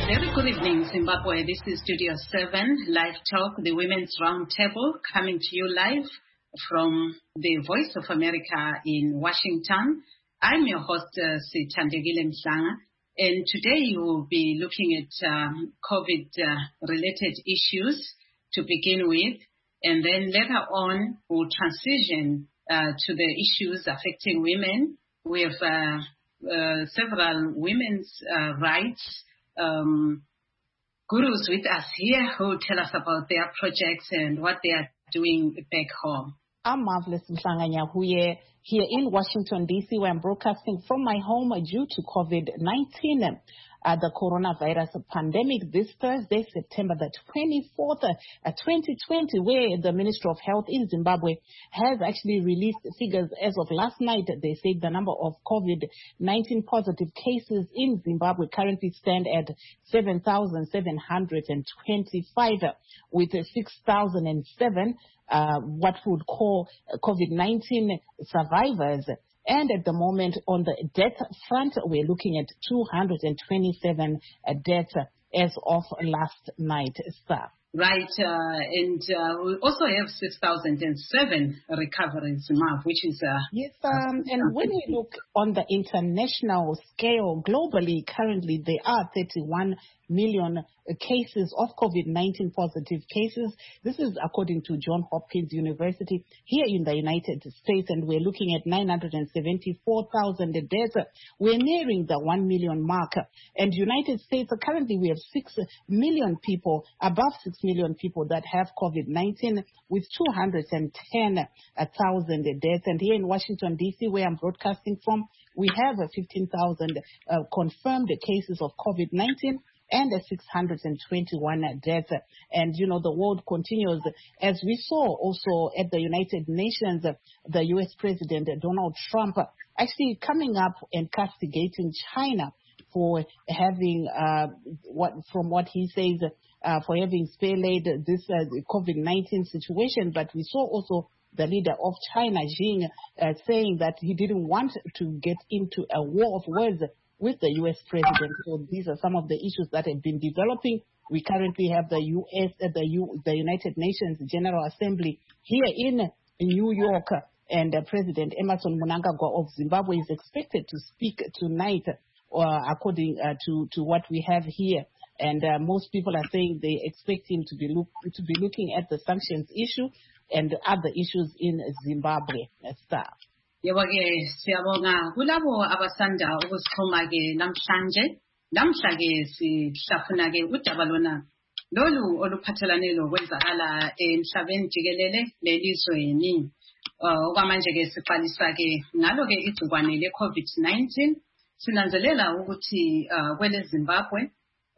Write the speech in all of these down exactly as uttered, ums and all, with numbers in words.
Very good evening, Zimbabwe. This is Studio seven, Live Talk, the Women's Roundtable, coming to you live from the Voice of America in Washington. I'm your host, uh, Sithandegile Mhlanga, and today you will be looking at um, COVID-related uh, issues to begin with, and then later on we'll transition uh, to the issues affecting women. We have uh, uh, several women's uh, rights Um, gurus with us here who tell us about their projects and what they are doing back home. I'm Marvelous Mhlanga Nyahuye here in Washington, D C, where I'm broadcasting from my home due to COVID nineteen. Uh, the coronavirus pandemic this Thursday, September the twenty-fourth, uh, twenty twenty, where the Ministry of Health in Zimbabwe has actually released figures as of last night. They said the number of COVID nineteen positive cases in Zimbabwe currently stand at seven thousand seven hundred twenty-five, with six thousand seven uh, what we would call COVID nineteen survivors. And at the moment, on the death front, we're looking at two hundred twenty-seven uh, deaths as of last night, sir. Right, uh, and uh, we also have six thousand seven recoveries, Marv, which is... Uh, yes, um, and when we look on the international scale, globally, currently there are thirty-one million cases of COVID nineteen positive cases. This is according to Johns Hopkins University here in the United States, and we're looking at nine hundred seventy-four thousand deaths. We're nearing the one million mark. And United States, currently we have six million people, above six million people that have COVID nineteen, with two hundred ten thousand deaths. And here in Washington, D C, where I'm broadcasting from, we have fifteen thousand uh, confirmed cases of COVID nineteen and six hundred twenty-one deaths. And, you know, the world continues. As we saw also at the United Nations, the U S President Donald Trump actually coming up and castigating China for having, uh, what from what he says, uh, for having spearheaded this uh, COVID nineteen situation. But we saw also the leader of China, Xi, uh, saying that he didn't want to get into a war of words with the U S president. So these are some of the issues that have been developing. We currently have the U S, uh, the, U, the United Nations General Assembly here in New York, and uh, President Emmerson Mnangagwa of Zimbabwe is expected to speak tonight, uh, according uh, to, to what we have here. And uh, most people are saying they expect him to be look, to be looking at the sanctions issue and other issues in Zimbabwe. Star. Yebo-ke siyabonga kulabo abasanda ukusixhuma ke namhlanje. Namhla-ke sihlafuna ke udaba lona lolu oluphathelane lokwenzakala emhlabeni jikelele lelizweni. Okwamanje ke siqalisa ke ngalo ke igcikwane le-COVID nineteen. Sinanzelela ukuthi kwele Zimbabwe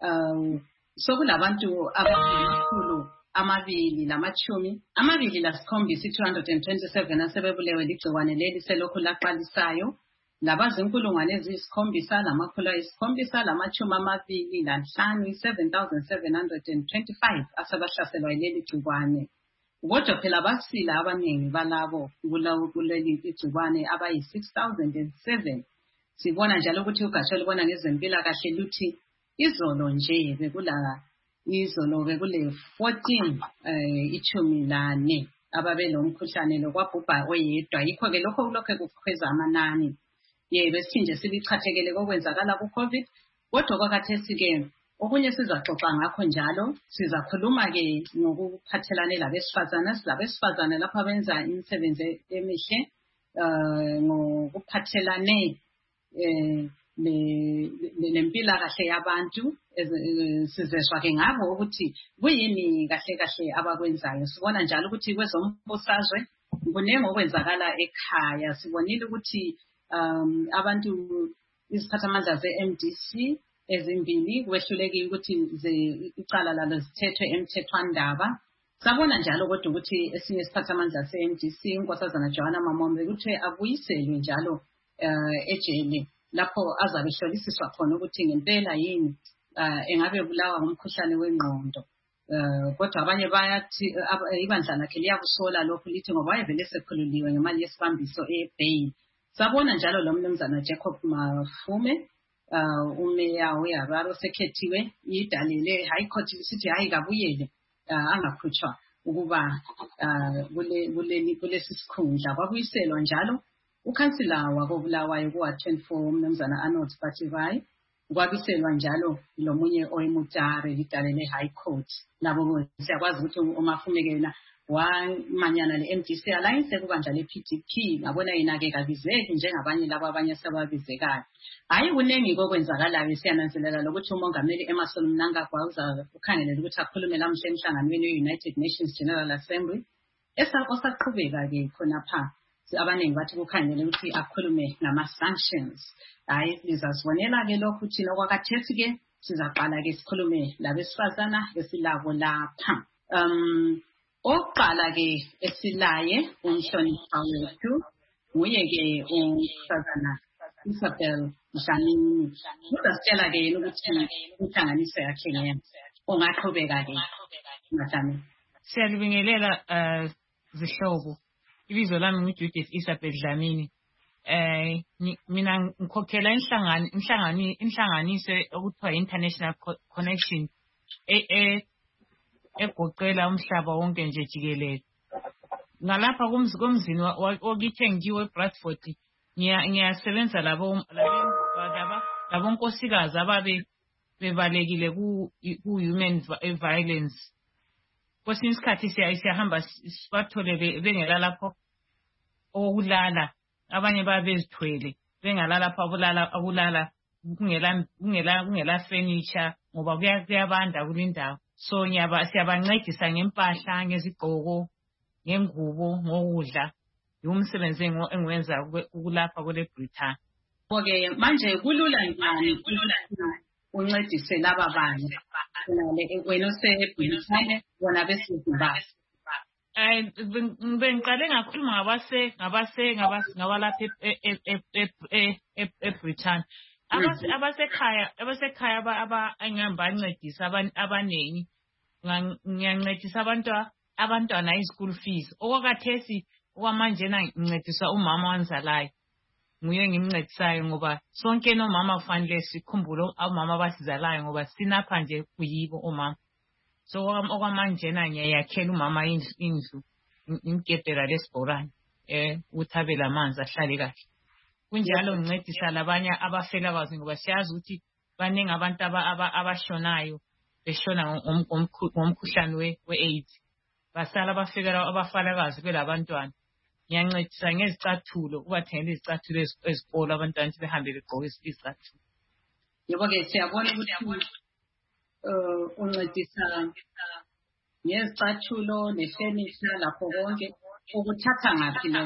sokulabantu abangamakhulu amabili lamachumi amabili lasikhombisa two hundred twenty-seven asebebulewe ligciwane leli selokhu laqalisayo, labazinkulungwane eziyisikhombisa lamakhulu ayisikhombisa lamachumi amabili lanhlanu seven thousand seven hundred twenty-five asebahlaselwa yileli gciwane. Kodwa phela abasila abaningi balabo kuleli gciwane abayi six thousand seven. Sibona njalo ukuthi ugatsha olubona ngezempilakahle luthi izolo nje bekula izolo bekule fourteen eh ichumi lane ababelo umkhuhlane lo kwabhubha oyedwa. Yikho ke lokho kulokho kukhweza amanani. Yebo sithinje sibichathekele kokwenzakala ku COVID, kodwa kwakhathesi ke okunye sizaxoxa ngakho njalo. Sizakhuluma ke ngokuphathelane labesifazana, silabesifazana lapha benza imisebenzi emihle eh ngokuphathelane eh lempilakahle yabantu. Sizezwa ke ngabo ukuthi kuyini kahle kahle abakwenzayo. Sibona njalo ukuthi kwezombusazwe kunenge okwenzakala ekhaya. Sibonile ukuthi um abantu iziphathamandla ze-M D C ezimbili kwehlulekile ukuthi icala lalo zithethwe emthethwandaba. Sabona njalo kodwa ukuthi esinye isiphathamandla se-M D C uNkosazana Joanna Mamombe ukuthi abuyiselwe njalo ejele lapho azabe ehlolisiswa khona ukuthi ngempela yini engabe bulawa ngumkhuhlane wengqondo. Kodwa abanye bayathi ibandla lakhe liyakusola lokho lithi ngoba wayevele sekhululiwe ngemali yesibambiso eBail. Sabona njalo lo mnumzana Jacob Mafume uh umeya weHarare sekhethiwe idalile high court sithi hayi kabuyele angakhutshwa ukuba kule kule kulesi sikhundla kwabuyiselwa njalo ukhansila wakobulawayo kuwa twenty-four umnumzana Arnold Batibai kwabiselwa njalo lomunye oyimutare idalile high court labo siyakwazi ukuthi umafumeke yena wamanyana le-M D C Alliance kubandla le-P D P ngabona yena ke kabizeki njengabanye labo abanye sababizekayo hayi kunengi kokwenzakalayo siyananzelela lokuthi umongameli Emmerson Mnangagwa uza ukhangelela ukuthi akhulume lamhla emhlanganweni we-United Nations General Assembly esaqhubeka ke khonapha abaningi bathi kukhangelela ukuthi akhulume ngama-sanctions hayi lizasibonela ke lokhu thina okwakhathesi ke sizaqala ke sikhulume labesifazana esilabo lapha um oqala ke esilaye umhlonipha wethu nguye ke umsazana Isabel Dlamini uzasitshela ke yena ukuthi inhlanganiso yakhe ngene ongaqhubeka ke madam. Siyalibingelela eh zihlobo ibizo lami nguJudith Isabel Dlamini eh mina ngikhokhela inhlangano inhlangano inhlanganiso okuthiwa International Connection eh egoqela umhlaba wonke nje jikelele ngalapha kumzini okithi ngiwe eBradford ngiyasebenza labo labo labo nkosikazi ababe bebalekile ku human violence kwesinye isikhathi siyahamba sibathole bengela lapho okulala abanye babezithwele bengala lapho abulala abulala kungela kungela kungela furniture ngoba kuyabanda kulindawo so nyaba siyabancedisa ngempahla ngezigqoko ngengubo ngokudla yomsebenzi engiwenza ukulapha kule Britain. Okay manje kulula njani kulula uncedise laba banye nale wena useBritain wona besizimba eh bengiqale ngakhuluma ngabase ngabase ngabalapha eBritain abase abasekhaya abasekhaya aba engihamba ancedisa abanengi ngiyancedisa abantu abantwana i-school fees okwakathesi okwamanje ngincedisa umama wanzalayo nguye ngimncedisayo ngoba sonke nomama kufanele sikhumbule omama basizalayo ngoba sinapha nje kuyibo omama so okwamanje ngiyayakhela umama indlu imgedela lesibhorane eh uthabela amanzi ahlale kahle kunjalo ngincedisa labanye abafela kwazi ngoba siyazi ukuthi baningi abantu abashonayo beshona ngomkhuhlane we-AIDS basala bafikela abafalakazi belabantwana ngiyancedisa ngezicathulo ubathengele izicathulo ezikolo abantwana behambe begqoke izicathulo. Yebo ke siyabona ukuthi uh uncedisa ngezicathulo nefurniture lapho konke ukuthatha ngaphi lo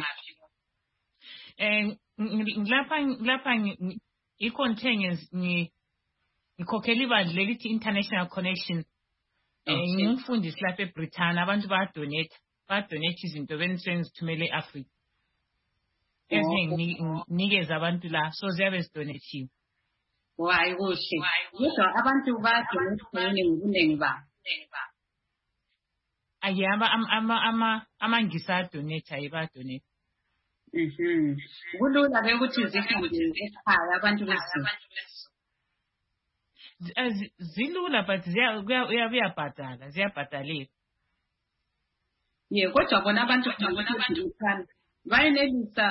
eh lapha lapha i-containers ni ngikhokhela ibandla lelithi International Connection eh ngimfundisi lapha eBritain abantu ba donate ba donate izinto benisengithumele eAfrica ezingi nikeza abantu la so ziyabe zidonathiwe. Hayi kuhle kodwa abantu ba donate ngobuningi ba ayaba ama ama amangisa donate ayiba donate. Mhm kulula ke ukuthi zihambe ekhaya abantu besizwe zilula but ziyabhadala ziyabhadaleka. Ye kodwa bona abantu bona abantu bayenelisa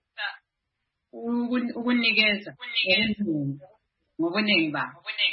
ukunikeza ngobuningi ba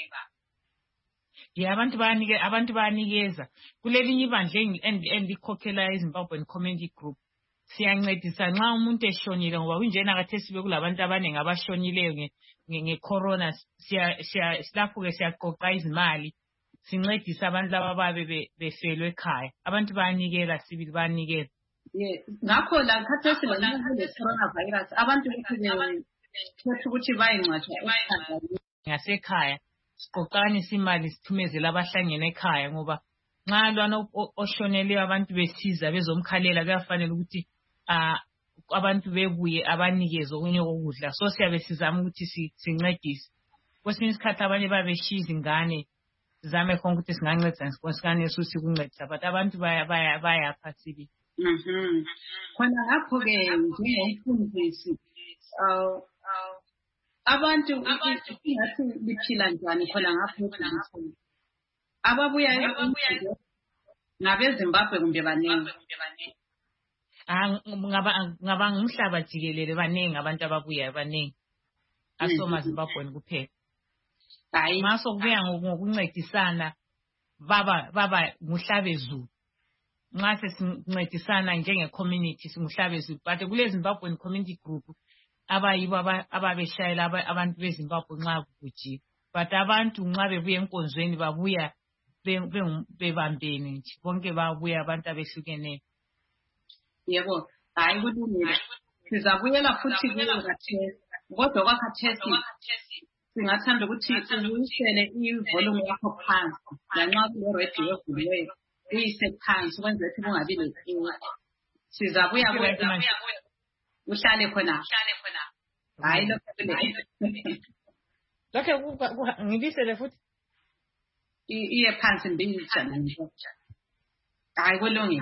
yeah abantu bayanike abantu bayanikeza kulelinye ibandla endikhokhela eZimbabwean Community Group siyancedisa nxa umuntu eshonile ngoba kunjena kathesi bekulabantu abaningi abashonileyo ngecorona siya silapho ke siyaqoqa izimali sincedisa abantu laba babe befelwe ekhaya abantu bayanikela sibili bayanikela. Yeah ngakho la kathesi la corona virus abantu bethu ukuthi bayincwatsha ngasekhaya siqoqana isimali sithumezela abahlangene ekhaya ngoba nxa lwana oshoneleyo abantu besiza bezomkhalela kuyafanele ukuthi abantu bebuye abanikeze okunye kokudla so siyabe sizama ukuthi sincedise kwesinye isikhathi abanye babeshiya izingane sizame khona ukuthi singancedisa ngesikhathi suthi kuncedisa but abantu baya baya bayapha sibi. Mhm khona lapho ke njengomfundisi uh abantu ingathi liphila njani khona ngapho ababuya ngabeZimbabwe kumbe baningi ah ngaba ngaba ngumhlaba jikelele baningi abantu ababuya baningi asoma Zimbabwe kuphela hayi maso kubuya ngokuncedisana baba baba nguhlabezulu nxa sesincedisana njenge community singuhlabezulu but kule Zimbabwe community group abayibo ababeshayela abantu beZimbabwe nxa kubujiwe but abantu nxa bebuya enkonzweni babuya bebambene nje bonke babuya abantu abehlukeneyo. Yebo hayi kulungile sizabuyela futhi kukathesi kodwa kwakhathesi singathanda ukuthi siwisele ivolume yakho phansi lanxa kule radio evuliweyo uyise phansi ukwenzela ukuthi kungabi lenkinga sizabuya kuwe uhlale khona hayi lokho lokho ngibisele futhi iye phansi mbinja nje hayi kulungile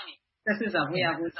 sesizabuya kuwe.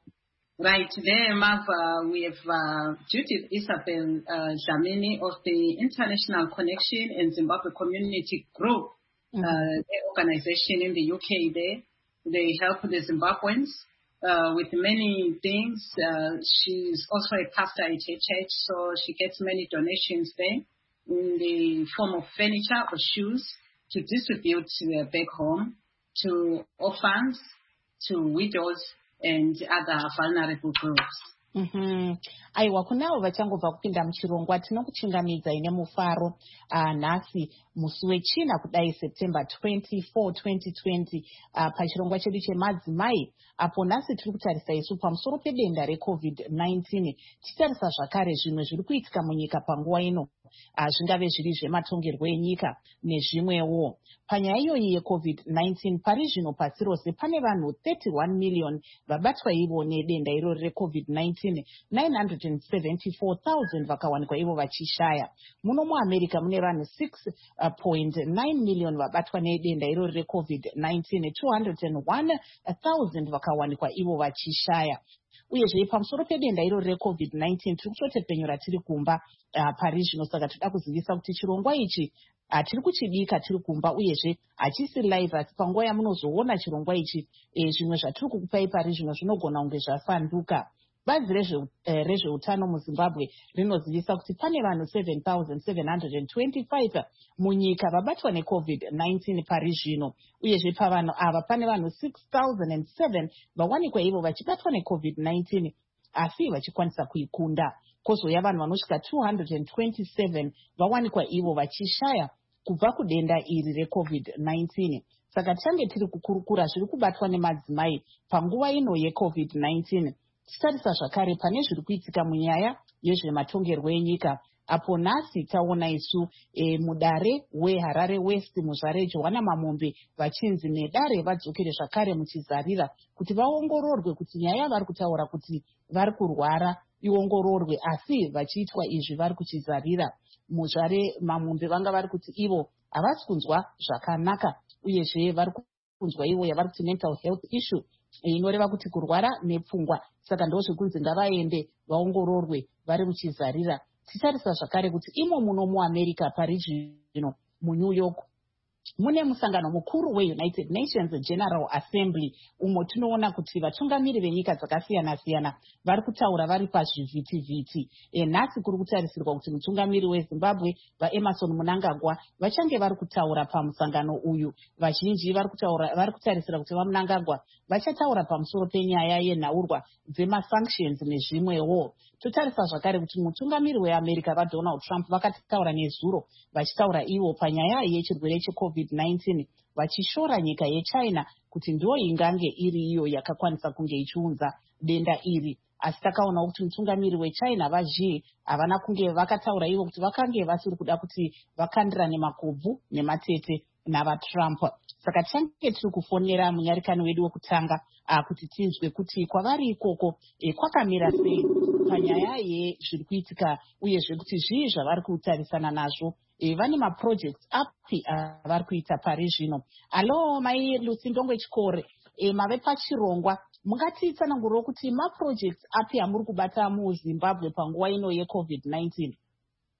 Right there, Mava, we have uh, Judith Isabel uh, Dlamini of the International Connection and Zimbabwe Community Group, mm-hmm. uh, the organization in the U K there. They help the Zimbabweans uh, with many things. Uh, she's also a pastor at her church, so she gets many donations there in the form of furniture or shoes to distribute uh, back home to orphans, to widows, and other vulnerable groups. Mhm. Aiwa kunavo vachangobva kupinda muchirongwa tinokuchingamidza ine mufaro uh, nhasi musi wechina kudai September twenty-fourth twenty twenty uh, pachirongwa chedu chemadzimai apo nhasi tiri kutarisa isu pamusoro pedenda recovid nineteen tichitarisa zvakare zvimwe zviri kuitika munyika panguva ino uh, zvingave zviri zvematongerwo enyika nezvimwewo. Panyaya iyoyi yecovid nineteen pari zvino pasi rose pane vanhu thirty-one million vabatwa ivo nedenda irori recovid nineteen, nine hundred seventy-four thousand vakawanikwa ivo vachishaya. Muno muAmerica mune vanhu six point nine million vabatwa nedenda irori recovid nineteen, two hundred one thousand vakawanikwa ivo vachishaya. Uyezve pamusoro pedenda irori recovid nineteen tiri kutotepenyura tiri kumba uh, pari zvino saka toda kuzivisa kuti chirongwa ichi tiri kuchibika tiri kumba uyezve hachisi live asi panguva yamunozoona chirongwa ichi e, zvimwe zvatiri kukupai pari zvino zvinogona kunge zvasanduka. Bazi rezveutano muZimbabwe rinozivisa kuti pane vanhu seven thousand seven hundred twenty-five munyika vabatwa necovid nineteen pari zvino uyezve pavanhu ava pane vanhu six thousand seven vawanikwa ivo vachibatwa necovid nineteen asi vachikwanisa kuikunda. Kozouya vanhu vanosvika two hundred twenty-seven vawanikwa ivo vachishaya kubva kudenda iri recovid nineteen. Saka tichange tiri kukurukura zviri kubatwa nemadzimai panguva ino yecovid nineteen. Titarisa zvakare pane zviri kuitika munyaya yezvematongerwo enyika apo nhasi taona isu e, mudare weHarare West muzvare Johanna Mamombe vachinzi nedare vadzokere zvakare muchizarira kuti vaongororwe kuti nyaya vari kutaura kuti vari kurwara iongororwe asi vachiitwa izvi vari kuchizarira. Muzvare Mamombe vanga vari kuti ivo havasi kunzwa zvakanaka uyezve vari kunzwa ivo yavari kuti mental health issue inoreva kuti kurwara nepfungwa. Saka ndozvekunzi ngavaende vaongororwe vari muchizarira. Titarisa zvakare kuti imo muno muAmerica pari zvino muNew York mune musangano mukuru weUnited Nations General Assembly umo tinoona kuti vatungamiri venyika dzakasiyana siyana vari kutaura vari pazvivhitivhiti. E, nhasi kuri kutarisirwa kuti mutungamiri weZimbabwe vaEmerson Mnangagwa vachange vari kutaura pamusangano uyu. Vazhinji vari kutaura vari kutarisira kuti vaMnangagwa vachataura pamusoro penyaya yenhaurwa dzemasanctions nezvimwewo. Totarisa zvakare kuti mutungamiri weAmerica vaDonald Trump vakataura nezuro vachitaura ivo panyaya yechirwere checovid nineteen vachishora nyika yeChina kuti ndo ingange iri iyo yakakwanisa kunge ichiunza denda iri. Asi takaona kuti mutungamiri weChina vaXi havana kunge vakataura ivo kuti vakange vasiri kuda kuti vakandirane makobvu nematete navaTrump. Saka tichange tiri kufonera munyarikani wedu wekutanga uh, kuti tinzwe kuti kwavari ikoko e, kwakamira sei panyaya yezviri kuitika uyezve kuti zvii zvavari kutarisana nazvo. E, vane maprojects api avari uh, kuita pari zvino. Alo mai Lucy Ndongwe Chikore, e, mave pachirongwa mungatitsananguriro kuti maprojects api amuri kubata muZimbabwe panguva ino yecovid nineteen?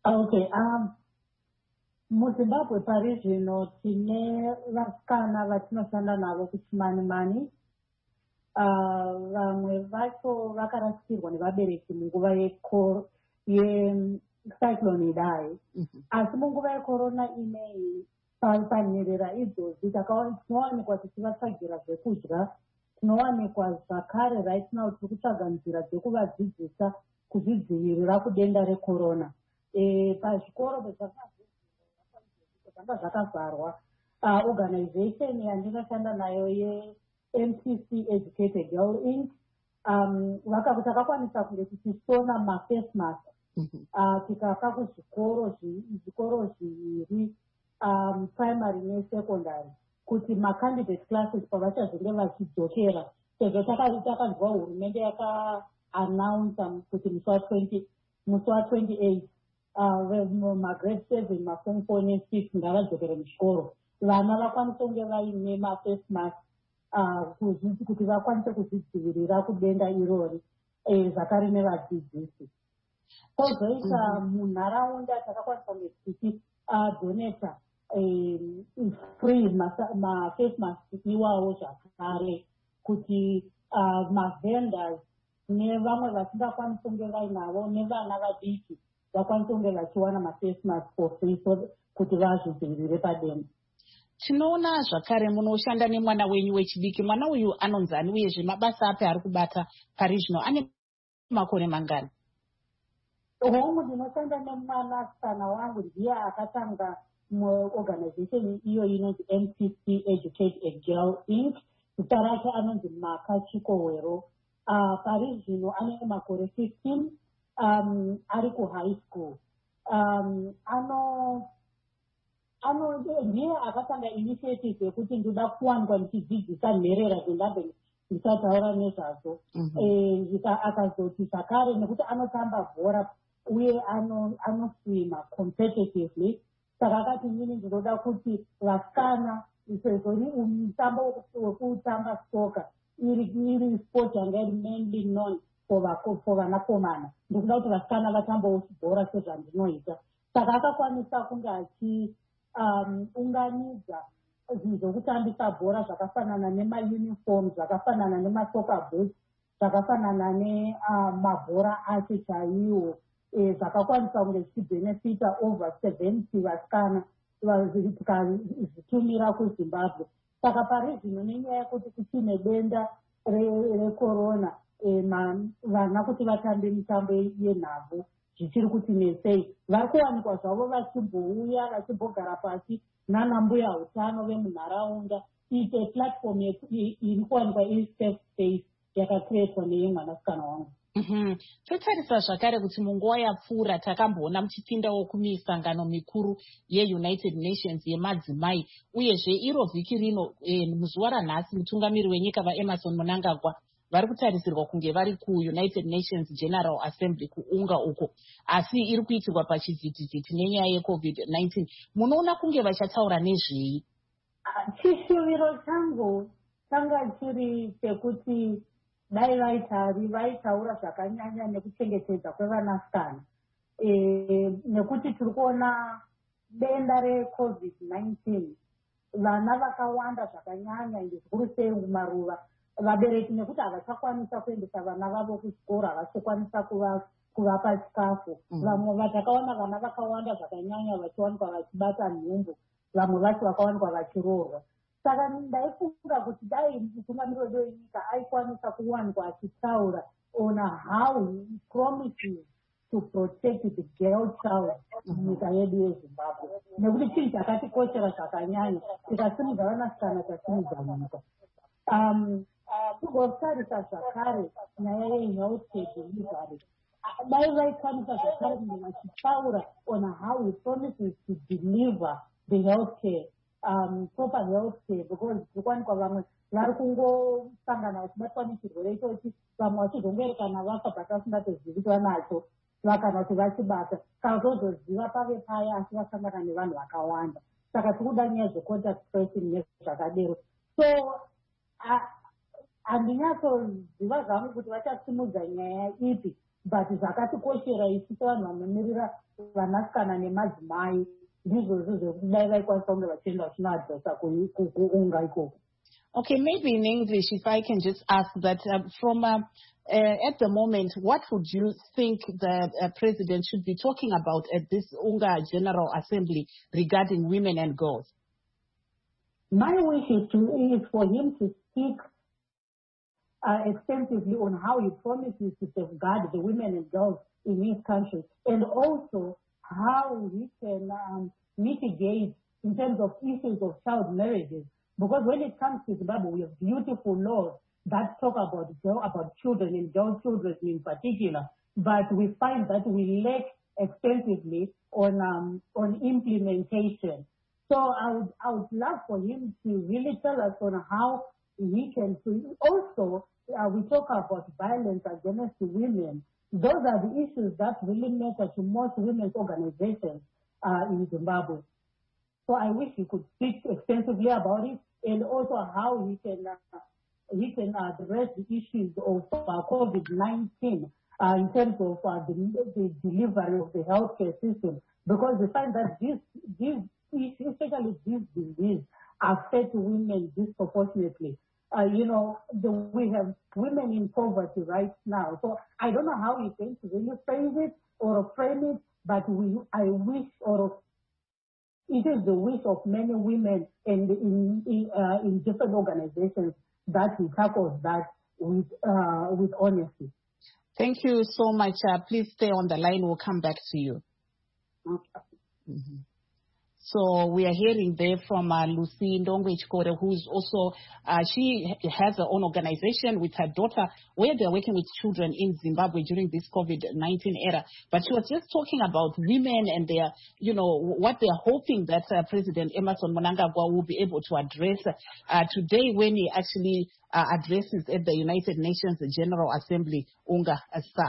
Okay. Um, muZimbabwe pari zvino tine vasikana vatinoshanda navo kuchimani mani. Vamwe vacho vakarasikirwa nevabereki munguva yecyclone Idai. Asi munguva yekorona ineyi panyerera idzozi tinowanikwa tichivatsvagira zvekudya, tinowanikwa zvakare right now tiri kutsvaga nzira dzekuvadzidzisa kuzvidzivirira kudenda rekorona. Pazvikoro zvanga zvakavharwa, organization yandinoshanda nayo ye-M T C Educated Girl Incorporated takakwanisa kunge tichisona ma-face mask tikapa kuzvikoro zvikoro zviviri, primary nesecondary, kuti ma-candidate classes pavachazenge vachidzokera, sezvo takanzwa hurumende yaka-announce kuti musi wa-twenty-eight ma-grade seven, ma-form four ne-six ngavadzokere muchikoro, vana vakwanise kunge vaine ma-face mask kuti vakwanise kuzvidzivirira kudenda irori, zvakare nevadzidzisi. Kozoita munharaunda takakwanisa kunge tichidonata free ma-face mask iwawo zvakare, kuti ma-vendors nevamwe vasingakwanisi kunge vainavo nevana vadiki vakwanise kunge vachiwana ma-face mask for free kuti vazvidzivirire padenda. Tinoona zvakare munoshanda nemwana wenyu wechidiki. Mwana uyu anonzani uyezve mabasa api ari kubata pari zvino? Ane makore mangani? Hongu ndinoshanda nemwanasikana wangu, ndiye akatanga muorganization iyo inonzi M T C Educate a Girl Incorporated. Zita rake anonzi Maka Chikowero. Pari zvino ane makore fifteen, ari kuhigh school. Ano ano ndiye akatanga initiative yekuti ndoda kuwanikwa ndichidzidzisa nherera dzendabve ndisataura nezvazo. Akazoti zvakare nekuti anotamba bhora uye anoswima competitively, saka akati inini ndinoda kuti vasikana, sezvo mutambo wekutamba soka iri sport yanga iri mainly known for vanakomana, ndikuda kuti vasikana vatambawo chibhora sezvandinoita. Saka akakwanisa kunge achi Um, unganidza zvinhu zvokutambisa bhora zvakafanana nemauniform, zvakafanana nemasoka boots, zvakafanana nemabhora uh, acho chaiwo, e, zvakakwanisa kunge zvichibhenefita over seventy vasikana zvitumira kuZimbabwe. Saka pari zvino nenyaya yekuti kuchine denda rekorona, e, vana kuti vatambe mitambo yenhabvu zvichiri kuti nesei, vari kuwanikwa zvavo vachimbouya vachimbogara pasi nana mbuya utano vemunharaunda. Iite platform iri kuwanikwa iri safe space yakakreetwa neye mwanasikana wangu. Totarisa zvakare kuti munguva yapfuura takamboona muchipindawo kumisangano mikuru yeUnited Nations yemadzimai, uyezve iro vhiki rino muzuva ranhasi mutungamiri wenyika vaEmerson Mnangagwa vari kutarisirwa kunge vari kuUnited Nations General Assembly kuunga uko, asi iri kuitirwa pachivhitivhiti nenyaya yecovid nineteen. Munoona kunge vachataura nezvei? Chishuviro changu changa chiri chekuti dai vaitari vaitaura zvakanyanya nekuchengetedza kwevanasikana, nekuti tiri kuona denda recovid nineteen, vana vakawanda zvakanyanya, zvikuru sei mumaruva. Vabereki nekuti havachakwanisa kuendesa vana vavo kuchikoro, havachakwanisa kuvapa chikafu. Vamwe vatakaona vana vakawanda zvakanyanya vachiwanikwa vachibata nhumbu, vamwe vacho vakawanikwa vachiroorwa. Saka ndaifunga kuti dai mutungamiri wedu wenyika aikwanisa kuwanikwa achitaura on how he promises to protect the girl child munyika yedu yeZimbabwe, nekuti chinhu chakatikoshera zvakanyanya, tikasimudza vanasikana tasimudza nyika. Kugotarisa zvakare nyaya yehealthcare delivery, dai vaikwanisa zvakare kunge vachitaura on how he promises to deliver the healthcare, um, proper healthcare, because zvirikuwanikwa vamwe vari kungosangana vachibatwa nechirwere ichochi, vamwe vachizongoerekana vafa but vasingatozivi kuti vanacho, vakana kuti vachibata kazozoziva pave paya asi vasangana nevanhu vakawanda. Saka tikuda nyaya dzecontact tracing nezvakadero. So handinyasoziva zvangu kuti vachasimudza nyaya ipi, but zvakatikoshera isusu vanhu vanomirira vanasikana nemadzimai ndizvo zvekudai vaikwanisa kunge vachienda vachinoadresa kuunga ikoko. Okay, maybe in English, if I can just ask that uh, from uh, uh, at the moment, what would you think the uh, president should be talking about at this UNGA General Assembly regarding women and girls? My wish is, to, is for him to speak uh, extensively on how he promises to safeguard the women and girls in his country, and also how he can um, mitigate in terms of issues of child marriages. Because when it comes to Zimbabwe, we have beautiful laws that talk about about children and girl children in particular, but we find that we lack extensively on um, on implementation. So I would I would love for him to really tell us on how we can. Also, uh, we talk about violence against women. Those are the issues that really matter to most women's organizations uh, in Zimbabwe. So I wish he could speak extensively about it, and also how he can uh, he can address the issues of uh, COVID nineteen uh, in terms of uh, the, the delivery of the healthcare system, because we find that this this especially this disease affects women disproportionately. Uh, you know, the, we have women in poverty right now. So I don't know how he's going to really phrase it or frame it, but we I wish or it is the wish of many women and in in, uh, in different organizations that we tackle that with uh, with honesty. Thank you so much. Uh, please stay on the line. We'll come back to you. Okay. Mm-hmm. So we are hearing there from uh, Lucy Ndongwe Chikore, who's also, uh, she has her own organization with her daughter where they're working with children in Zimbabwe during this COVID nineteen era. But she was just talking about women and their, you know, what they're hoping that uh, President Emmerson Mnangagwa will be able to address uh, today when he actually uh, addresses at the United Nations General Assembly, UNGA Asa.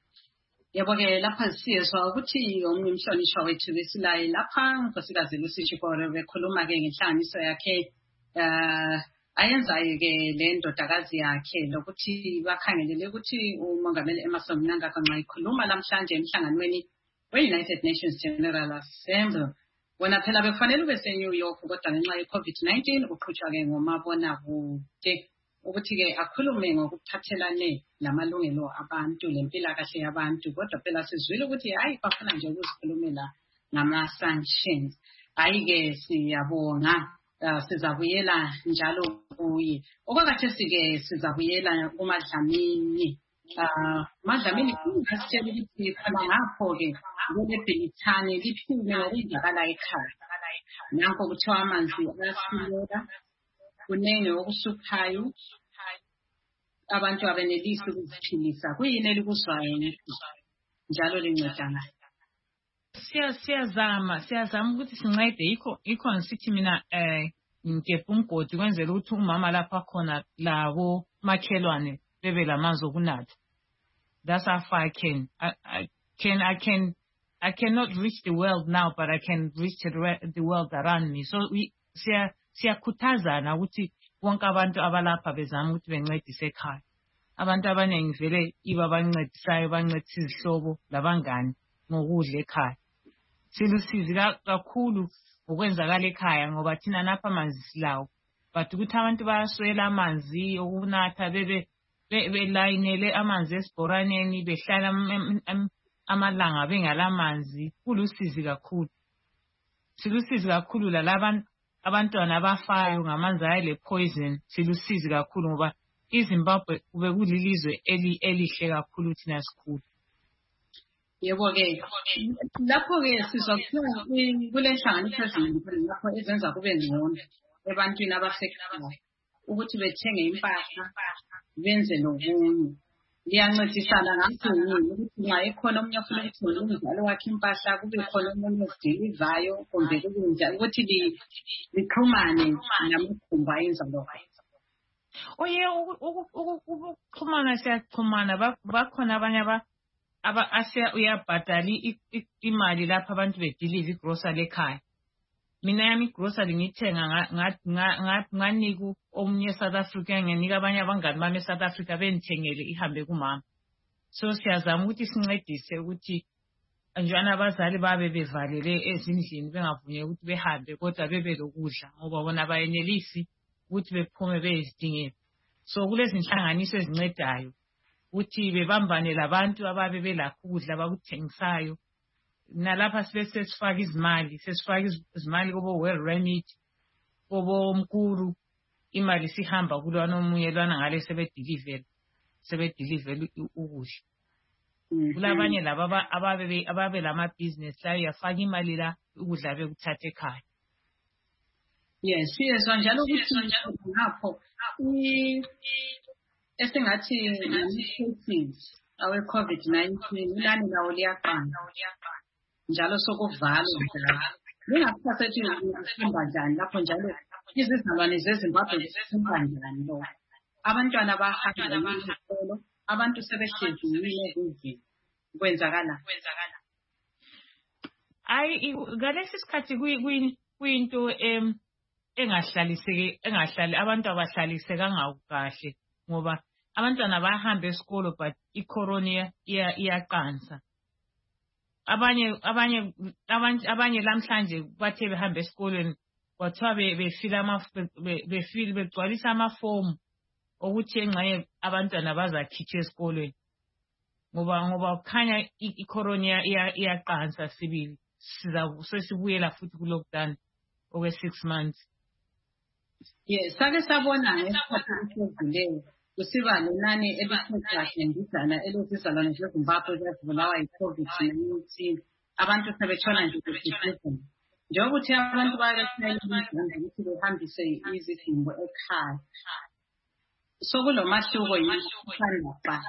Yabo-ke lapha siyezwa ukuthi omunye umhlonishwa wethu besilaye lapha unkosikazi Lucy Chikore bekhuluma-ke ngenhlanganiso yakhe uh, ayenzayo-ke le ndodakazi yakhe lokuthi bakhangelele ukuthi umongameli Emmerson Mnangagwa nxa ikhuluma namhlanje emhlanganweni we-United Nations General Assembly. Wona phela bekufanele ube se-New York kodwa ngenxa ye-COVID nineteen uqhutshwa-ke ngomabonakude ukuthi-ke akhulume ngokuphathelane lamalungelo abantu lempilakahle yabantu, kodwa phela sizwile ukuthi hayi bafuna nje ukuzikhulumela ngama-sanctions. Hayi-ke siyabonga, uh, sizabuyela njalo kuye. Okwakhathesi-ke sizabuyela kuMadlamini. Uh, Madlamini kungasitshela ukuthi khona ngapho-ke kulebhilithani liphume ngokuzakala ekhaya. Nanko kuthiwa amanzi ayasilela, kunenge okuhluphayo, abantu abenelisi ukuziphilisa. Kuyini elikuzwayo njalo linceda ngayo? Siyazama, siyazama ukuthi sincede. Yikho yikho ngisithi mina eh ngikepha umgodi kwenzela ukuthi umama lapha khona labo makhelwane bebe lamanzi okunatha. That's how far I can. I, I can I can I cannot reach the world now, but I can reach the, the world around me. So we siya siyakhuthazana ukuthi wonke abantu abalapha bezama ukuthi bencedise ekhaya. Abantu abaningi vele iba bancedisayo bancedisa izihlobo labangani ngokudla ekhaya. Silusizi kakhulu ngokwenzakala ekhaya ngoba thina napha amanzi silawo. But ukuthi abantu bayaswela amanzi okunatha bebe belayinele amanzi esibhoraneni behlala amalanga bengalamanzi kulusizi kakhulu. Silusizi kakhulu lalaba abantwana abafayo ngamanzi ayile poison. Silusizi kakhulu ngoba iZimbabwe kube kulilizwe eli elihle kakhulu thina sikhulu. Yebo-ke lapho-ke sizwa kule nhlanganiso ezinkulu lapho ezenza kube ngcono ebantwini abasekhaya ukuthi bethenge impahla benze nokunye. Liyancedisana ngakho yini ukuthi nxa ekhona omunye ofuna ukuthenga umzali wakhe impahla kube khona omunye osidilivayo kumbe kube njani ukuthi lixhumane namakhumbi ayenza lokho. Oye ukuxhumana siyaxhumana bakhona abanye aba aba ase uyabhadali imali lapha abantu bedilive igrocery ekhaya. Mina yami igrocery ngithenga nganika omunye South Africa nginika abanye abangani bami eSouth Africa benithengele ihambe kumama. So siyazama ukuthi sincedise ukuthi njana abazali babe bevalele ezindlini bengavunyelwa ukuthi behambe kodwa bebe lokudla ngoba bona bayenelisi ukuthi bephume beyizidingela. So kulezi nhlanganiso ezincedayo ukuthi bebambane labantu ababe belakho ukudla abakuthengisayo. Nalapha sibe sesifaka izimali, sesifaka izimali kobo well remit, kobo mkuru, imali sihamba kulwana omunye lwana ngale sebe deliver, sebe deliver ukudla. Kulabanye laba ababe ababe lama business la yafaka imali la ukudla bekuthathe ekhaya. Yes, siyezwa njalo ukuthi ngapho esingathi cases awe COVID nineteen inani lawo liyaqanda njalo sokuvalwa njalo. Ningakusasethi ukuhamba njani lapho njalo izizalwane zeZimbabwe zihamba njani lo. Abantwana bahamba esikolo, abantu sebehlezile endlini. Kwenzakala. Ayi ngalesi sikhathi kuyinto em engahlaliseke engahlali abantu abahlalisekanga kahle ngoba abantwana bahamba esikolo but icorona iyaqansa. Abanye abanye abanye lamhlanje bathe behamba esikolweni kwathiwa befila ama befila begcwalisa amafomu ukuthi engxenye abantwana bazakhitshwa esikolweni ngoba ngoba kukhanya icorona iyaqansa sibili siza sesibuyela futhi ku lockdown okwe six months. Yes, sake sabona ngesikhathi esedluleyo kusiba lenani elisezidlangizana elizizalwane zeZimbabwe zazibulawa yi-COVID nineteen. Abantu sebetshona nje besifuna. Njengokuthi abantu bayasayela ukuthi behambise izidingo ekhaya. Sokulomahluko yisandla.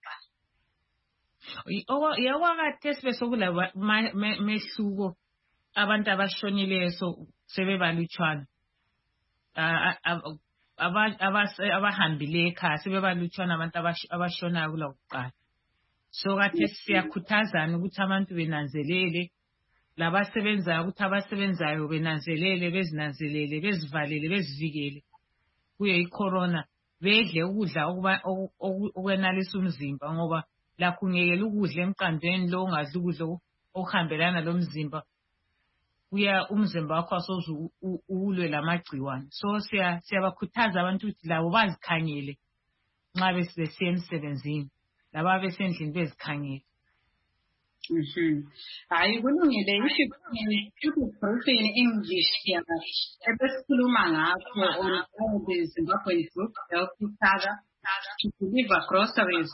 Yawakathe sibe sokula mehluko abantu abashonileyo so sebebalutshwana. Abahambile ekhaya sebebalutshwana abantu abashonayo kula kuqala. So kade siyakhuthazana ukuthi abantu benanzelele labasebenzayo ukuthi abasebenzayo benanzelele bezinanzelele bezivalele bezivikele kuye icorona bedle ukudla okuba okwenalisa umzimba ngoba lakho ngekela ukudla emqandweni lo ungadla ukudla okuhambelana lomzimba kuya umzimba wakho asoze ulwe lamagciwane. So siya siyabakhuthaza abantu ukuthi labo bazikhangele nxa besesiya emsebenzini laba besendlini bezikhangele. Mhm. Hayi kulungile ukuthi brief in English ya ebesikhuluma ngakho on all the Zimbabwean group help each other to deliver groceries